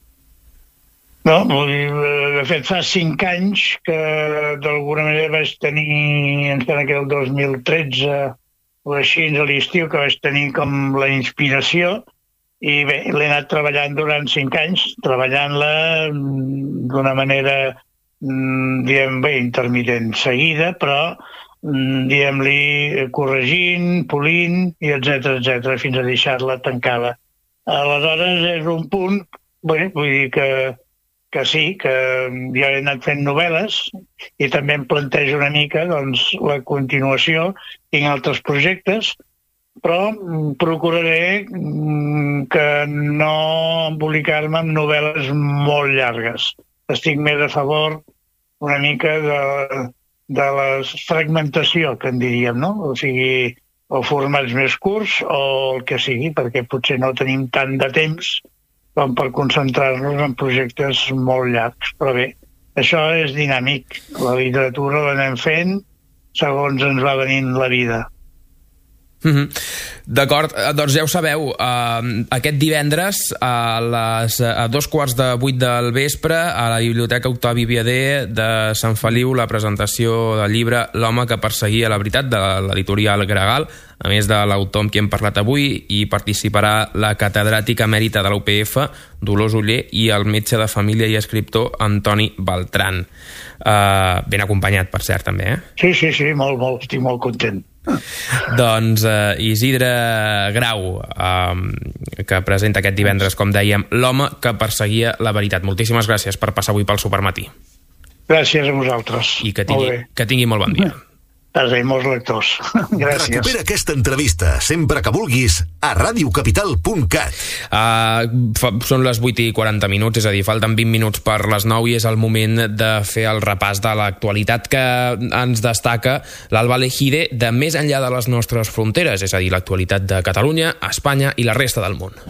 No, de fet fa cinc anys que d'alguna manera vaig tenir, em sembla que el dos mil tretze o així, a l'estiu, que vaig tenir com la inspiració i bé, l'he anat treballant durant cinc anys, treballant-la d'una manera, diguem, bé, intermitent, seguida, però, diguem-li, corregint, polint, i etcètera, etcètera, fins a deixar-la tancada. Aleshores, és un punt, bé, vull dir que que sí, que jo he anat fent novel·les i també em plantejo una mica doncs, la continuació. Tinc altres projectes, però procuraré que no embolicar-me amb novel·les molt llargues. Estic més a favor una mica de, de la fragmentació, que en diríem, no? O sigui, o formats més curts o el que sigui, perquè potser no tenim tant de temps com per concentrar-nos en projectes molt llargs. Però bé, això és dinàmic. La literatura l'anem fent segons ens va venint la vida. Mm-hmm. D'acord, doncs ja ho sabeu, uh, aquest divendres a, les, a dos quarts de vuit del vespre a la Biblioteca Octavi Viader de Sant Feliu, la presentació del llibre L'home que perseguia la veritat, de l'editorial Gregal. A més de l'autor amb qui hem parlat avui, hi participarà la catedràtica emèrita de la U P F, Dolors Oller, i el metge de família i escriptor Antoni Beltran. Uh, ben acompanyat, per cert, també, eh? Sí, sí, sí, molt, molt, estic molt content. Doncs uh, Isidre Grau, uh, que presenta aquest divendres, com dèiem, L'home que perseguia la veritat. Moltíssimes gràcies per passar avui pel Supermatí. Gràcies a vosaltres. I que tingui, que tingui molt bon dia. Has molts lectors. Gràcies. Recupera aquesta entrevista sempre que vulguis a radiocapital punt cat. Uh, fa, són les vuit i quaranta minuts, és a dir, falten vint minuts per les nou i és el moment de fer el repàs de l'actualitat que ens destaca l'Alba Lejide de més enllà de les nostres fronteres, és a dir, l'actualitat de Catalunya, Espanya i la resta del món.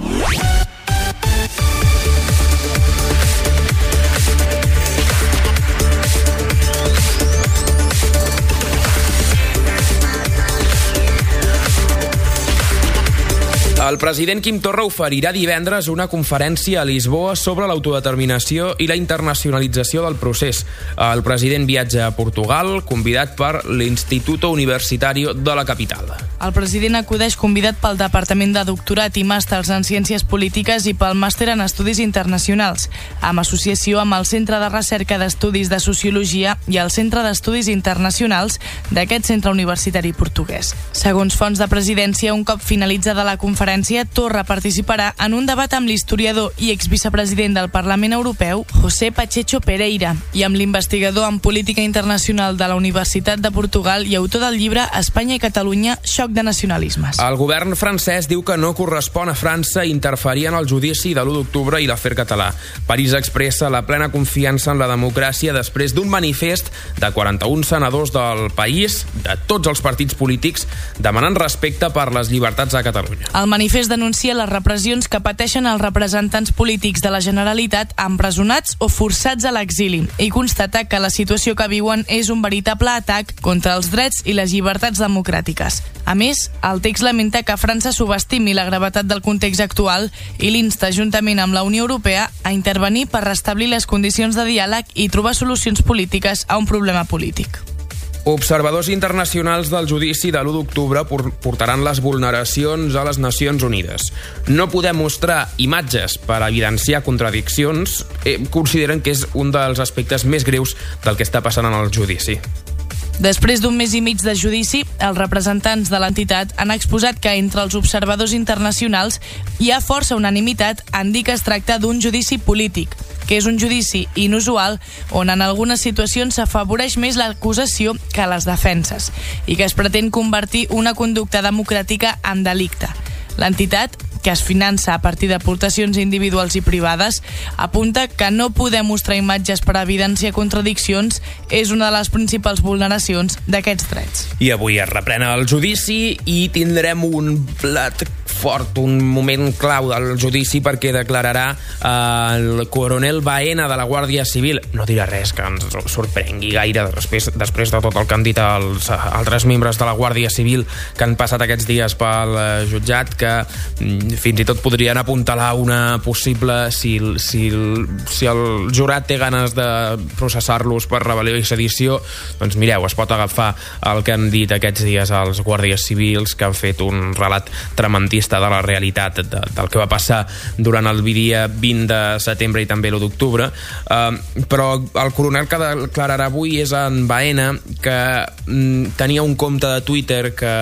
El president Quim Torra oferirà divendres una conferència a Lisboa sobre l'autodeterminació i la internacionalització del procés. El president viatja a Portugal, convidat per l'Instituto Universitario de la capital. El president acudeix convidat pel Departament de Doctorat i Màsters en Ciències Polítiques i pel Màster en Estudis Internacionals, amb associació amb el Centre de Recerca d'Estudis de Sociologia i el Centre d'Estudis Internacionals d'aquest centre universitari portuguès. Segons fonts de presidència, un cop finalitzada la conferència, Torra participarà en un debat amb l'historiador i exvicepresident del Parlament Europeu, José Pacheco Pereira, i amb l'investigador en política internacional de la Universitat de Portugal i autor del llibre Espanya i Catalunya, xoc de nacionalismes. El govern francès diu que no correspon a França interferir en el judici de l'u d'octubre i l'afer català. París expressa la plena confiança en la democràcia després d'un manifest de quaranta-un senadors del país, de tots els partits polítics, demanant respecte per les llibertats a Catalunya. El manifest denuncia les repressions que pateixen els representants polítics de la Generalitat empresonats o forçats a l'exili i constata que la situació que viuen és un veritable atac contra els drets i les llibertats democràtiques. A més, el text lamenta que França subestimi la gravetat del context actual i l'insta, juntament amb la Unió Europea, a intervenir per restablir les condicions de diàleg i trobar solucions polítiques a un problema polític. Observadors internacionals del judici de l'u d'octubre portaran les vulneracions a les Nacions Unides. No poder mostrar imatges per evidenciar contradiccions, eh, consideren que és un dels aspectes més greus del que està passant en el judici. Després d'un mes i mig de judici, els representants de l'entitat han exposat que entre els observadors internacionals hi ha força unanimitat en dir que es tracta d'un judici polític, que és un judici inusual on en algunes situacions s'afavoreix més l'acusació que les defenses i que es pretén convertir una conducta democràtica en delicte. L'entitat, que es finança a partir d'aportacions individuals i privades, apunta que no poder mostrar imatges per evidenciar contradiccions és una de les principals vulneracions d'aquests drets. I avui es reprèn el judici i tindrem un plat fort, un moment clau del judici perquè declararà eh, el coronel Baena de la Guàrdia Civil. No dirà res que ens sorprengui gaire després, després de tot el que han dit els altres membres de la Guàrdia Civil que han passat aquests dies pel jutjat, que fins i tot podrien apuntalar una possible, si, si, si el jurat té ganes de processar-los per rebel·lió i sedició, doncs mireu, es pot agafar el que han dit aquests dies els guàrdies civils, que han fet un relat tremendista de la realitat de, del que va passar durant el dia vint de setembre i també l'u d'octubre. Uh, però el coronel que declararà avui és en Baena, que mm, tenia un compte de Twitter que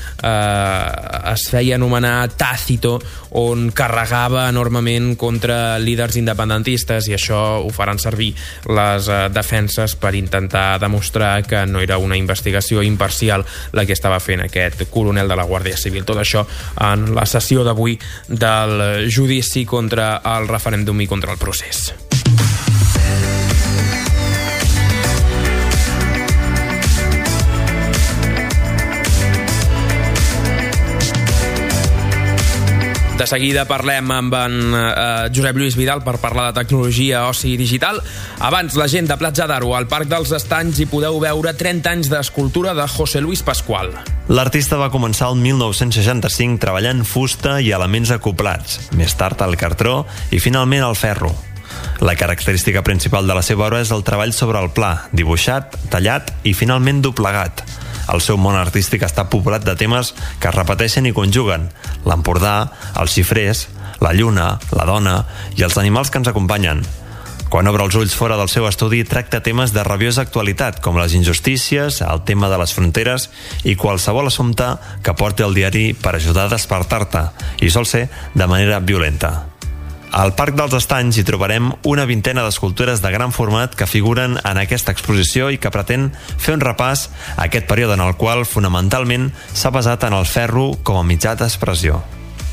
uh, es feia anomenar Tácito, on carregava enormement contra líders independentistes, i això ho faran servir les uh, defenses per intentar demostrar que no era una investigació imparcial la que estava fent aquest coronel de la Guàrdia Civil. Tot això en la sessió d'avui del judici contra el referèndum i contra el procés. De seguida parlem amb en eh, Josep Lluís Vidal per parlar de tecnologia, oci i digital. Abans, la gent de Platja d'Aro, al Parc dels Estanys, hi podeu veure trenta anys d'escultura de José Luis Pascual. L'artista va començar el mil nou-cents seixanta-cinc treballant fusta i elements acoblats, més tard el cartró i finalment el ferro. La característica principal de la seva obra és el treball sobre el pla, dibuixat, tallat i finalment doblegat. El seu món artístic està poblat de temes que es repeteixen i conjuguen: l'Empordà, els xifrers, la lluna, la dona i els animals que ens acompanyen. Quan obre els ulls fora del seu estudi, tracta temes de rabiosa actualitat, com les injustícies, el tema de les fronteres i qualsevol assumpte que porti el diari per ajudar a despertar-te, i sol ser de manera violenta. Al Parc dels Estanys hi trobarem una vintena d'escultures de gran format que figuren en aquesta exposició i que pretén fer un repàs a aquest període en el qual fonamentalment s'ha basat en el ferro com a mitjà d'expressió.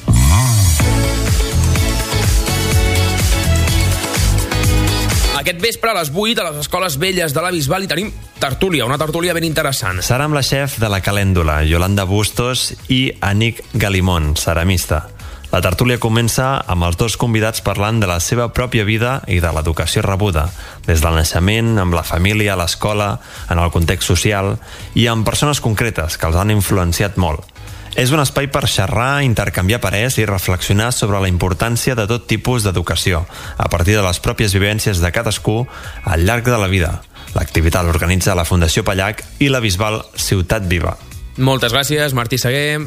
Aquest vespre a les vuit a les Escoles Velles de la Bisbal hi tenim tertúlia, una tertúlia ben interessant. Serà amb la xef de la Calèndula, Yolanda Bustos, i Anik Galimón, ceramista. La tertúlia comença amb els dos convidats parlant de la seva pròpia vida i de l'educació rebuda, des del naixement, amb la família, a l'escola, en el context social i amb persones concretes que els han influenciat molt. És un espai per xerrar, intercanviar parers i reflexionar sobre la importància de tot tipus d'educació, a partir de les pròpies vivències de cadascú al llarg de la vida. L'activitat l'organitza la Fundació Pallac i la Bisbal Ciutat Viva. Moltes gràcies, Martí Seguer.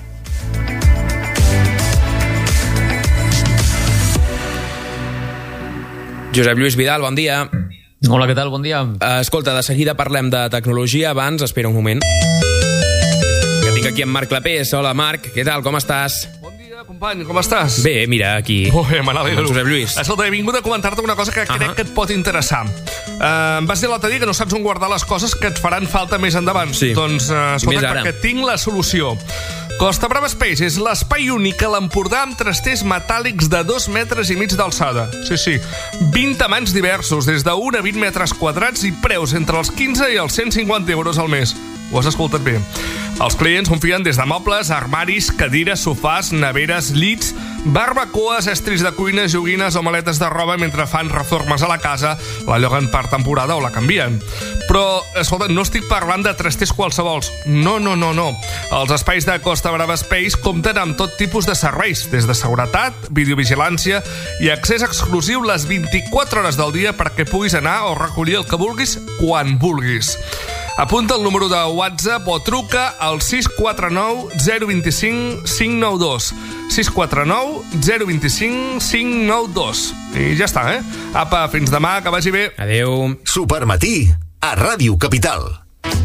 Josep Lluís Vidal, bon dia. Hola, què tal? Bon dia. Escolta, de seguida parlem de tecnologia. Abans, espera un moment. Que tinc aquí en Marc Clapés. Hola, Marc, què tal? Com estàs? Company, com estàs? Bé, mira, aquí. Molt bé, m'alegro. Josep Lluís. Escolta, he vingut a comentar-te una cosa que uh -huh. crec que et pot interessar. Uh, em vas dir l'altre dia que no saps on guardar les coses que et faran falta més endavant. Sí. Doncs, uh, escolta, perquè tinc la solució. Costa Brava Space és l'espai únic a l'Empordà amb trasters metàl·lics de dos metres i mig d'alçada. Sí, sí. vint tamanys diversos, des d'un a vint metres quadrats i preus entre els quinze i els cent cinquanta euros al mes. Ho has escoltat bé. Els clients confien des de mobles, armaris, cadires, sofàs, neveres, llits, barbacoes, estris de cuina, joguines o maletes de roba mentre fan reformes a la casa, la lloguen per temporada o la canvien. Però, escolta, no estic parlant de trasters qualsevols. No, no, no, no. Els espais de Costa Brava Space compten amb tot tipus de serveis, des de seguretat, videovigilància i accés exclusiu les vint-i-quatre hores del dia perquè puguis anar o recollir el que vulguis quan vulguis. Apunta el número de WhatsApp o truca al sis quatre nou zero dos cinc cinc nou dos. sis quatre nou zero dos cinc cinc nou dos. I ja està, eh? Apa, fins demà, que vagi bé. Adéu. Supermatí, a Ràdio Capital.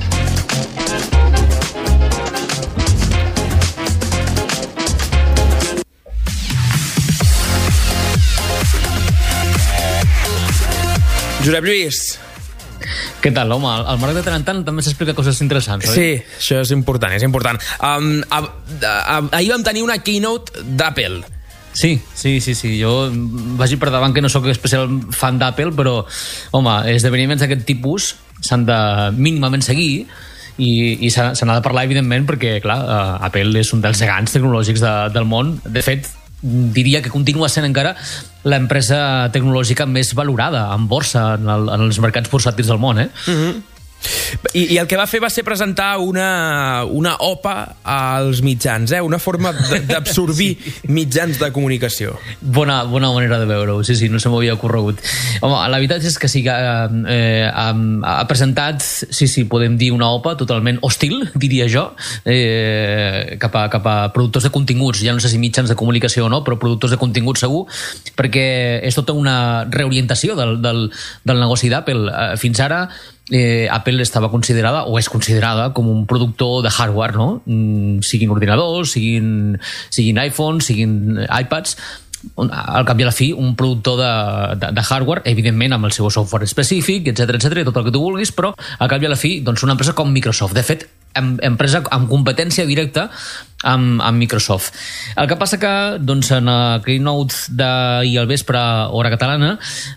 Josep Lluís. Què tal, home? El Marc de tant en tant també s'explica coses interessants, oi? Sí, això és important, és important. Um, a, a, a, ahir vam tenir una keynote d'Apple. Sí, sí, sí, sí. Jo vagi per davant que no sóc especial fan d'Apple, però, home, esdeveniments d'aquest tipus s'han de mínimament seguir i, i se n'ha de parlar, evidentment, perquè, clar, uh, Apple és un dels gegants tecnològics de, del món. De fet, diria que continua sent encara l'empresa tecnològica més valorada en borsa, en, el, en els mercats bursàtils del món, eh? Mm-hmm. I, I el que va fer va ser presentar una, una OPA als mitjans, eh? Una forma d'absorbir sí. mitjans de comunicació. Bona, bona manera de veure-ho, sí, sí, no se m'havia ocorregut. Home, la veritat és que sí que eh, ha, ha presentat, sí, sí, podem dir una OPA totalment hostil, diria jo, eh, cap, a, cap a productors de continguts, ja no sé si mitjans de comunicació o no, però productors de continguts segur, perquè és tota una reorientació del, del, del negoci d'Apple. Eh, fins ara Eh, Apple estava considerada, o és considerada, com un productor de hardware, no? Mm, siguin ordinadors, siguin, siguin iPhones, siguin iPads, al cap i a la fi un productor de, de, de hardware, evidentment amb el seu software específic, etcètera, etcètera, tot el que tu vulguis, però al cap i a la fi, doncs, una empresa com Microsoft. De fet, em, empresa amb competència directa amb, amb Microsoft. El que passa que, doncs, en la keynote d'ahir al vespre, hora catalana,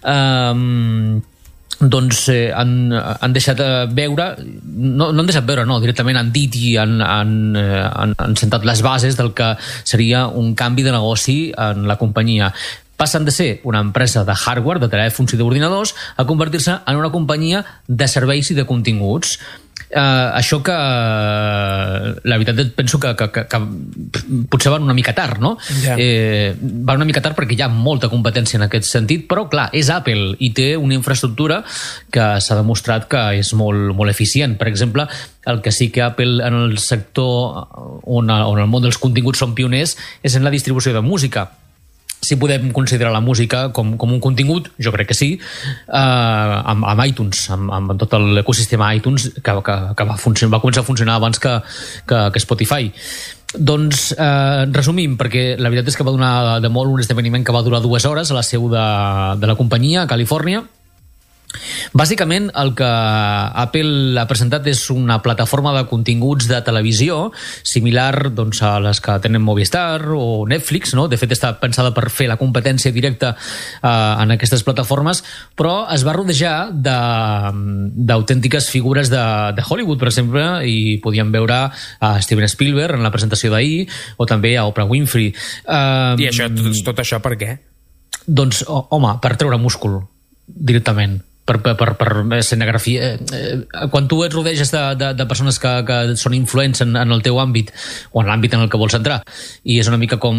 eh, doncs eh, han, han deixat veure, no, no han deixat veure, no, directament han dit i han, han, han, han sentat les bases del que seria un canvi de negoci en la companyia. Passen de ser una empresa de hardware, de telèfons i d'ordinadors, a convertir-se en una companyia de serveis i de continguts. Uh, això que uh, la veritat penso que, que, que, que potser van una mica tard, no? Yeah. Eh, van una mica tard perquè hi ha molta competència en aquest sentit, però clar, és Apple i té una infraestructura que s'ha demostrat que és molt, molt eficient. Per exemple, el que sí que Apple en el sector on, on el món dels continguts són pioners és en la distribució de música. Si podem considerar la música com, com un contingut, jo crec que sí, eh, amb, amb iTunes, amb, amb tot l'ecosistema iTunes que, que, que va, funcionar, va començar a funcionar abans que, que, que Spotify. Doncs eh, resumim, perquè la veritat és que va donar de molt un esdeveniment que va durar dues hores a la seu de, de la companyia a Califòrnia. Bàsicament el que Apple ha presentat és una plataforma de continguts de televisió similar doncs, a les que tenen Movistar o Netflix, no? De fet està pensada per fer la competència directa eh, en aquestes plataformes, però es va rodejar d'autèntiques figures de, de Hollywood, per exemple, i podíem veure a Steven Spielberg en la presentació d'ahir, o també a Oprah Winfrey. Eh, I això, tot, tot això per què? Doncs, home, per treure múscul directament. Per, per, per, per escenografia. Eh, quan tu et rodeges de, de, de persones que, que són influents en, en el teu àmbit o en l'àmbit en el que vols entrar, i és una mica com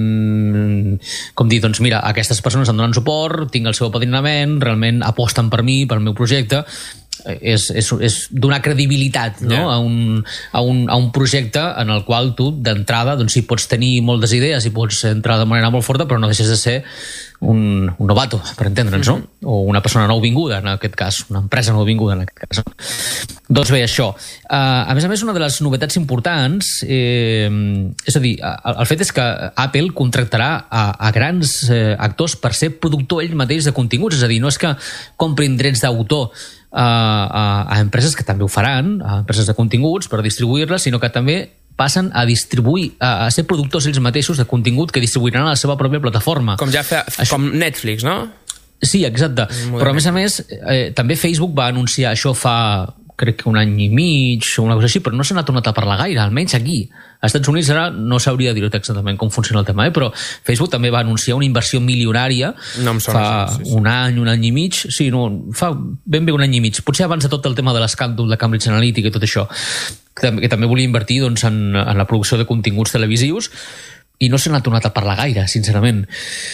com dir, doncs mira, aquestes persones em donen suport, tinc el seu apadrinament, realment aposten per mi, pel meu projecte, és, és, és donar credibilitat, no? Yeah. a, un, a, un, a un projecte en el qual tu d'entrada doncs, sí, pots tenir moltes idees i pots entrar de manera molt forta, però no deixes de ser un, un novato, per entendre'ns, no? O una persona nouvinguda, en aquest cas, una empresa nouvinguda, en aquest cas. Doncs bé, això. Uh, a més a més, una de les novetats importants, eh, és a dir, el, el fet és que Apple contractarà a, a grans eh, actors per ser productor ell mateix de continguts, és a dir, no és que comprin drets d'autor a, a, a empreses que també ho faran, a empreses de continguts per distribuir-les, sinó que també passen a distribuir, a, a ser productors ells mateixos de contingut que distribuiran a la seva pròpia plataforma. Com ja fa, això... com Netflix, no? Sí, exacte. Però a més a més, eh, també Facebook va anunciar això fa, crec que un any i mig o una cosa així, però no se n'ha tornat a parlar gaire, almenys aquí. Als Estats Units ara no s'hauria de dir exactament com funciona el tema, eh? Però Facebook també va anunciar una inversió milionària no fa sí, sí. un any, un any i mig, sí, no, fa ben bé un any i mig, potser abans de tot el tema de l'escàndol de Cambridge Analytica i tot això, que, que també volia invertir doncs, en, en la producció de continguts televisius, i no se n'ha tornat a parlar gaire, sincerament.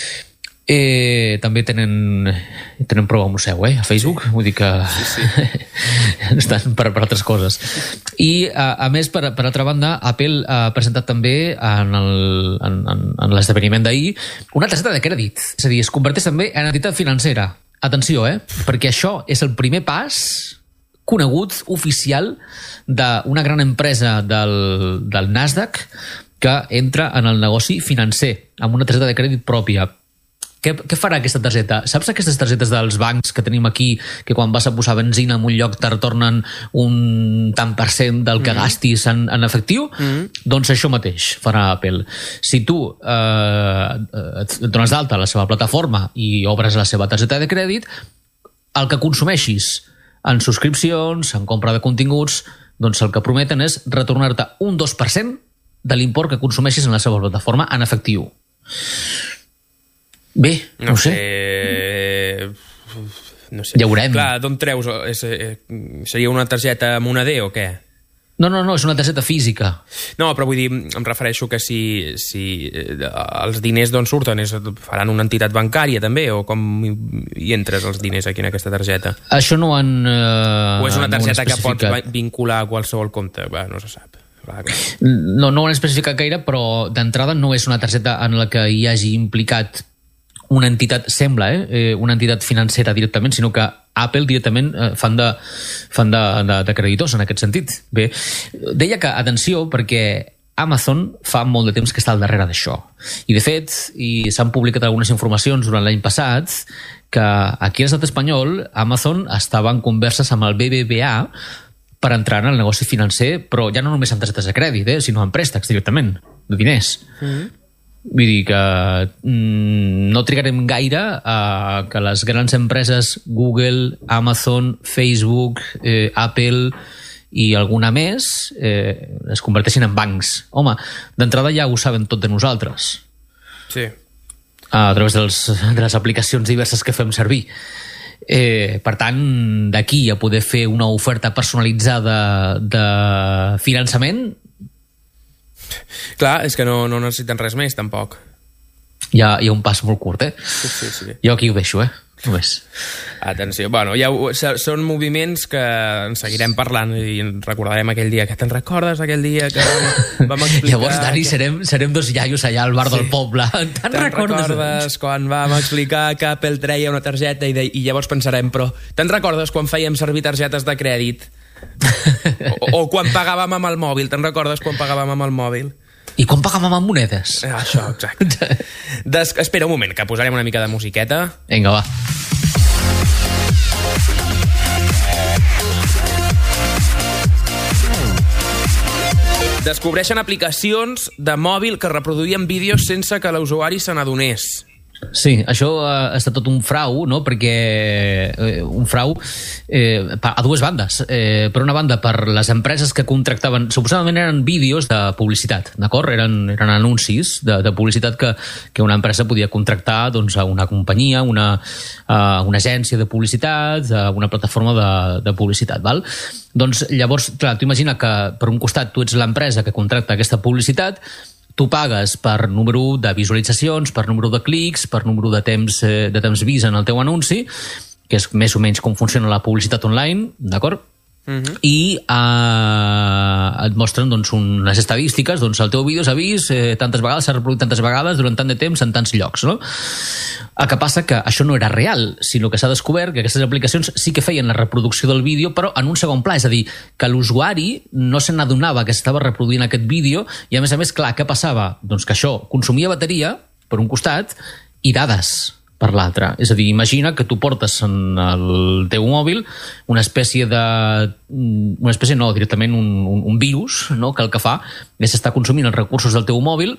Eh, també tenen tenen prou amb el seu, eh, a Facebook, vull dir que sí, sí. estan per, per altres coses. I a, a més, per, per altra banda, Apple ha presentat també en el, en, en, en l'esdeveniment d'ahir una targeta de crèdit, és a dir, es converteix també en entitat financera. Atenció, eh, perquè això és el primer pas conegut, oficial, d'una gran empresa del, del Nasdaq que entra en el negoci financer amb una targeta de crèdit pròpia. Què, què farà aquesta targeta? Saps aquestes targetes dels bancs que tenim aquí, que quan vas a posar benzina en un lloc te retornen un tant per cent del que mm. gastis en, en efectiu? Mm. Doncs això mateix farà Apple. Si tu eh, et dones d'alta a la seva plataforma i obres la seva targeta de crèdit, el que consumeixis en subscripcions, en compra de continguts, doncs el que prometen és retornar-te un dos per cent de l'import que consumeixis en la seva plataforma en efectiu. Bé, no, no ho sé. sé. No sé. Ja veurem. Clar, d'on treus? És, eh, seria una targeta moneder o què? No, no, no, és una targeta física. No, però vull dir, em refereixo que si, si eh, els diners d'on surten és, faran una entitat bancària també, o com hi entres els diners aquí en aquesta targeta? Això no han... Eh, o és una targeta no que pots vincular a qualsevol compte? Bé, no se sap. No, no ho han especificat gaire, però d'entrada no és una targeta en la que hi hagi implicat una entitat, sembla, eh, una entitat financera directament, sinó que Apple directament eh, fan, de, fan de, de, de creditors en aquest sentit. Bé, deia que, atenció, perquè Amazon fa molt de temps que està al darrere d'això. I, de fet, i s'han publicat algunes informacions durant l'any passat que aquí a l'estat espanyol Amazon estava en converses amb el B B V A per entrar en el negoci financer, però ja no només amb targetes de crèdit, eh, sinó amb préstecs directament, de diners. Mm-hmm. Vull dir que mm, no trigarem gaire a que les grans empreses Google, Amazon, Facebook, eh, Apple i alguna més eh, es converteixin en bancs. Home, d'entrada ja ho saben tot de nosaltres. Sí. A través dels, de les aplicacions diverses que fem servir. Eh, per tant, d'aquí a poder fer una oferta personalitzada de finançament... Clar, és que no, no necessiten res més, tampoc. Hi ha, hi ha un pas molt curt, eh? Sí, sí, sí. Jo aquí ho deixo, eh? Només. Atenció, bueno, ja, són moviments que en seguirem parlant i recordarem aquell dia, que te'n recordes aquell dia que vam, vam explicar... Llavors, Dani, serem, serem dos iaios allà al bar sí. del poble. Te'n te recordes? recordes quan vam explicar que Apple treia una targeta i, de, i llavors pensarem, però te'n recordes quan fèiem servir targetes de crèdit? o, o quan pagàvem amb el mòbil, te'n recordes quan pagàvem amb el mòbil? I quan pagàvem amb monedes? Això, exacte. Des... Espera un moment, que posarem una mica de musiqueta. Vinga, va. Descobreixen aplicacions de mòbil que reproduïen vídeos sense que l'usuari se n'adonés. Sí, això ha estat tot un frau, no? Perquè eh, un frau eh, a dues bandes. Eh, per una banda, per les empreses que contractaven, suposadament eren vídeos de publicitat, d'acord? Eren, eren anuncis de, de publicitat que, que una empresa podia contractar doncs, a una companyia, una, a una agència de publicitat, a una plataforma de, de publicitat, val? Doncs llavors, clar, tu imagina que per un costat tu ets l'empresa que contracta aquesta publicitat, tu pagues per número de visualitzacions, per número de clics, per número de temps, eh, de temps vist en el teu anunci, que és més o menys com funciona la publicitat online, d'acord? Uh-huh. I eh, et mostren doncs, unes estadístiques, doncs el teu vídeo s'ha vist eh, tantes vegades, s'ha reproduït tantes vegades durant tant de temps en tants llocs, no? El que passa que això no era real, sinó que s'ha descobert que aquestes aplicacions sí que feien la reproducció del vídeo, però en un segon pla, és a dir, que l'usuari no se n'adonava que estava reproduint aquest vídeo i, a més a més, clar, què passava? Doncs que això consumia bateria, per un costat, i dades per l'altre. És a dir, imagina que tu portes en el teu mòbil una espècie de... una espècie, no, directament un, un, un virus, no?, que el que fa és estar consumint els recursos del teu mòbil,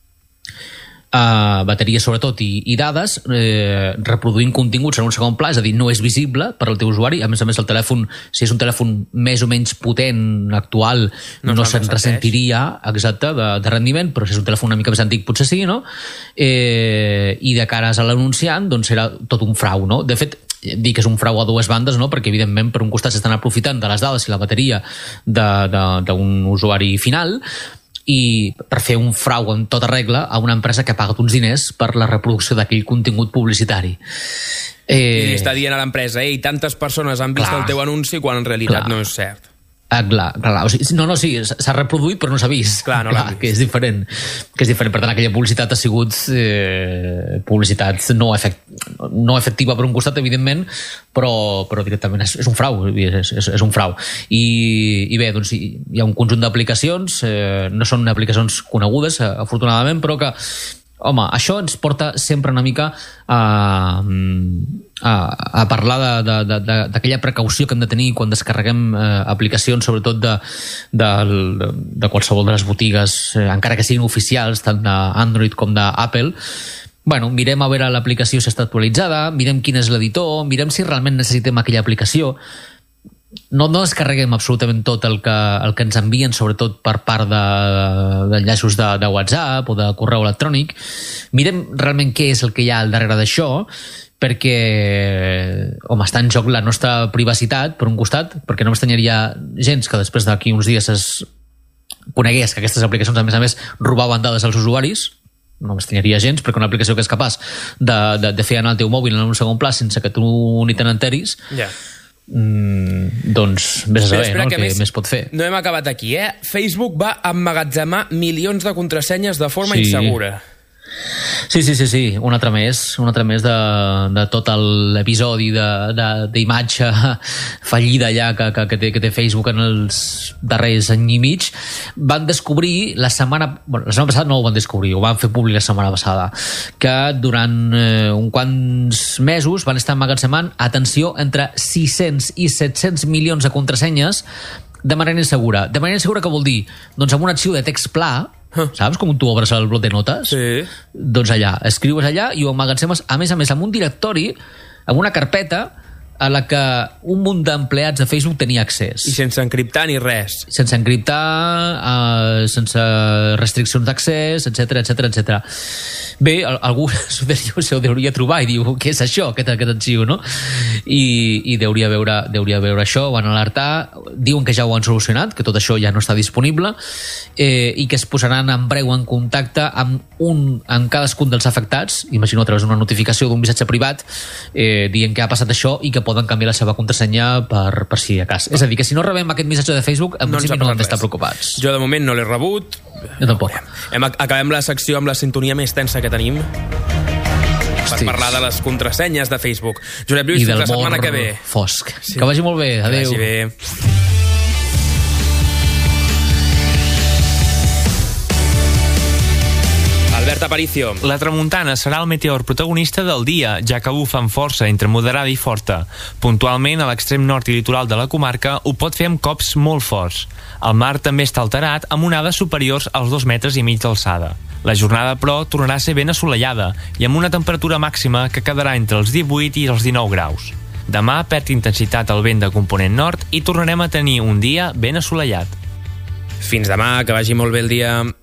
Uh, bateria sobretot i, i dades, eh, reproduint continguts en un segon pla, és a dir, no és visible per al teu usuari. A més a més, el telèfon, si és un telèfon més o menys potent, actual, no, no se'n ressentiria, exacte, de, de rendiment, però si és un telèfon una mica més antic potser sí, no? Eh, I de cares a l'anunciant, doncs era tot un frau, no? De fet, dic que és un frau a dues bandes, no? Perquè evidentment per un costat s'estan aprofitant de les dades i la bateria d'un usuari final, i per fer un frau en tota regla a una empresa que ha pagat uns diners per la reproducció d'aquell contingut publicitari. Eh... I està dient a l'empresa, ei, tantes persones han vist clar, el teu anunci quan en realitat clar. No és cert. Ah, clar, clar. O sigui, no, no, sí, s'ha reproduït però no s'ha vist. Clar, no clar, que és diferent. Que és diferent. Per tant, aquella publicitat ha sigut eh, publicitat no, efect, no efectiva per un costat, evidentment, però, però directament és, és un frau. És, és, és un frau. I, i bé, doncs hi, hi ha un conjunt d'aplicacions, eh, no són aplicacions conegudes, eh, afortunadament, però que home, això ens porta sempre una mica a, a, a parlar d'aquella precaució que hem de tenir quan descarreguem eh, aplicacions, sobretot de, de, de qualsevol de les botigues, eh, encara que siguin oficials, tant d'Android com d'Apple. Bueno, mirem a veure l'aplicació si està actualitzada, mirem quin és l'editor, mirem si realment necessitem aquella aplicació. No, no descarreguem absolutament tot el que, el que ens envien, sobretot per part d'enllaços de, de, de WhatsApp o de correu electrònic. Mirem realment què és el que hi ha al darrere d'això, perquè home, està en joc la nostra privacitat, per un costat, perquè no m'estranyaria gens que després d'aquí uns dies es conegués que aquestes aplicacions, a més a més, robaven dades als usuaris. No m'estranyaria gens, perquè una aplicació que és capaç de, de, de fer anar el teu mòbil en un segon pla sense que tu ni te n'enteris, yeah. Mm, doncs vés a saber, no? El que, que més, més pot fer. No hem acabat aquí, eh? Facebook va emmagatzemar milions de contrasenyes de forma sí. insegura. Sí, sí, sí, sí, un altre més, un altre més de, de tot l'episodi d'imatge fallida allà que, que, que, té, que té Facebook en els darrers any i mig. Van descobrir la setmana... Bueno, la setmana passada no ho van descobrir, ho van fer públic la setmana passada, que durant eh, uns quants mesos van estar emmagatzemant, atenció, entre sis-cents i set-cents milions de contrasenyes de manera insegura. De manera insegura què vol dir? Doncs amb un arxiu de text pla, saps? Com tu obres el bloc de notes? Sí. Doncs allà, escrius allà i ho emmagatzemes, a més a més, amb un directori, amb una carpeta a la que un munt d'empleats de Facebook tenia accés. I sense encriptar ni res. Sense encriptar, uh, sense restriccions d'accés, etcètera, etcètera, etcètera. Bé, algú s'ho deuria trobar i diu, què és això, aquest, aquest arxiu, no? I, i deuria, veure, deuria veure això, van alertar, diuen que ja ho han solucionat, que tot això ja no està disponible, eh, i que es posaran en breu en contacte amb, un, amb cadascun dels afectats, imagino a través d'una notificació d'un missatge privat, eh, dient que ha passat això i que poden canviar la seva contrasenya per, per si a cas. És a dir, que si no rebem aquest missatge de Facebook, en no principi no hem d'estar preocupats. Jo de moment no l'he rebut. Jo tampoc. Hem, acabem la secció amb la sintonia més tensa que tenim. Hosti. Per parlar de les contrasenyes de Facebook. Josep Lluís, fins la setmana que ve. Fosc. Sí. Que vagi molt bé. Adéu. Que vagi bé. Albert Aparicio. La tramuntana serà el meteor protagonista del dia, ja que bufa amb força entre moderada i forta. Puntualment, a l'extrem nord i litoral de la comarca ho pot fer amb cops molt forts. El mar també està alterat amb onades superiors als dos metres i mig d'alçada. La jornada, però, tornarà a ser ben assolellada i amb una temperatura màxima que quedarà entre els divuit i els dinou graus. Demà perd intensitat el vent de component nord i tornarem a tenir un dia ben assolellat. Fins demà, que vagi molt bé el dia.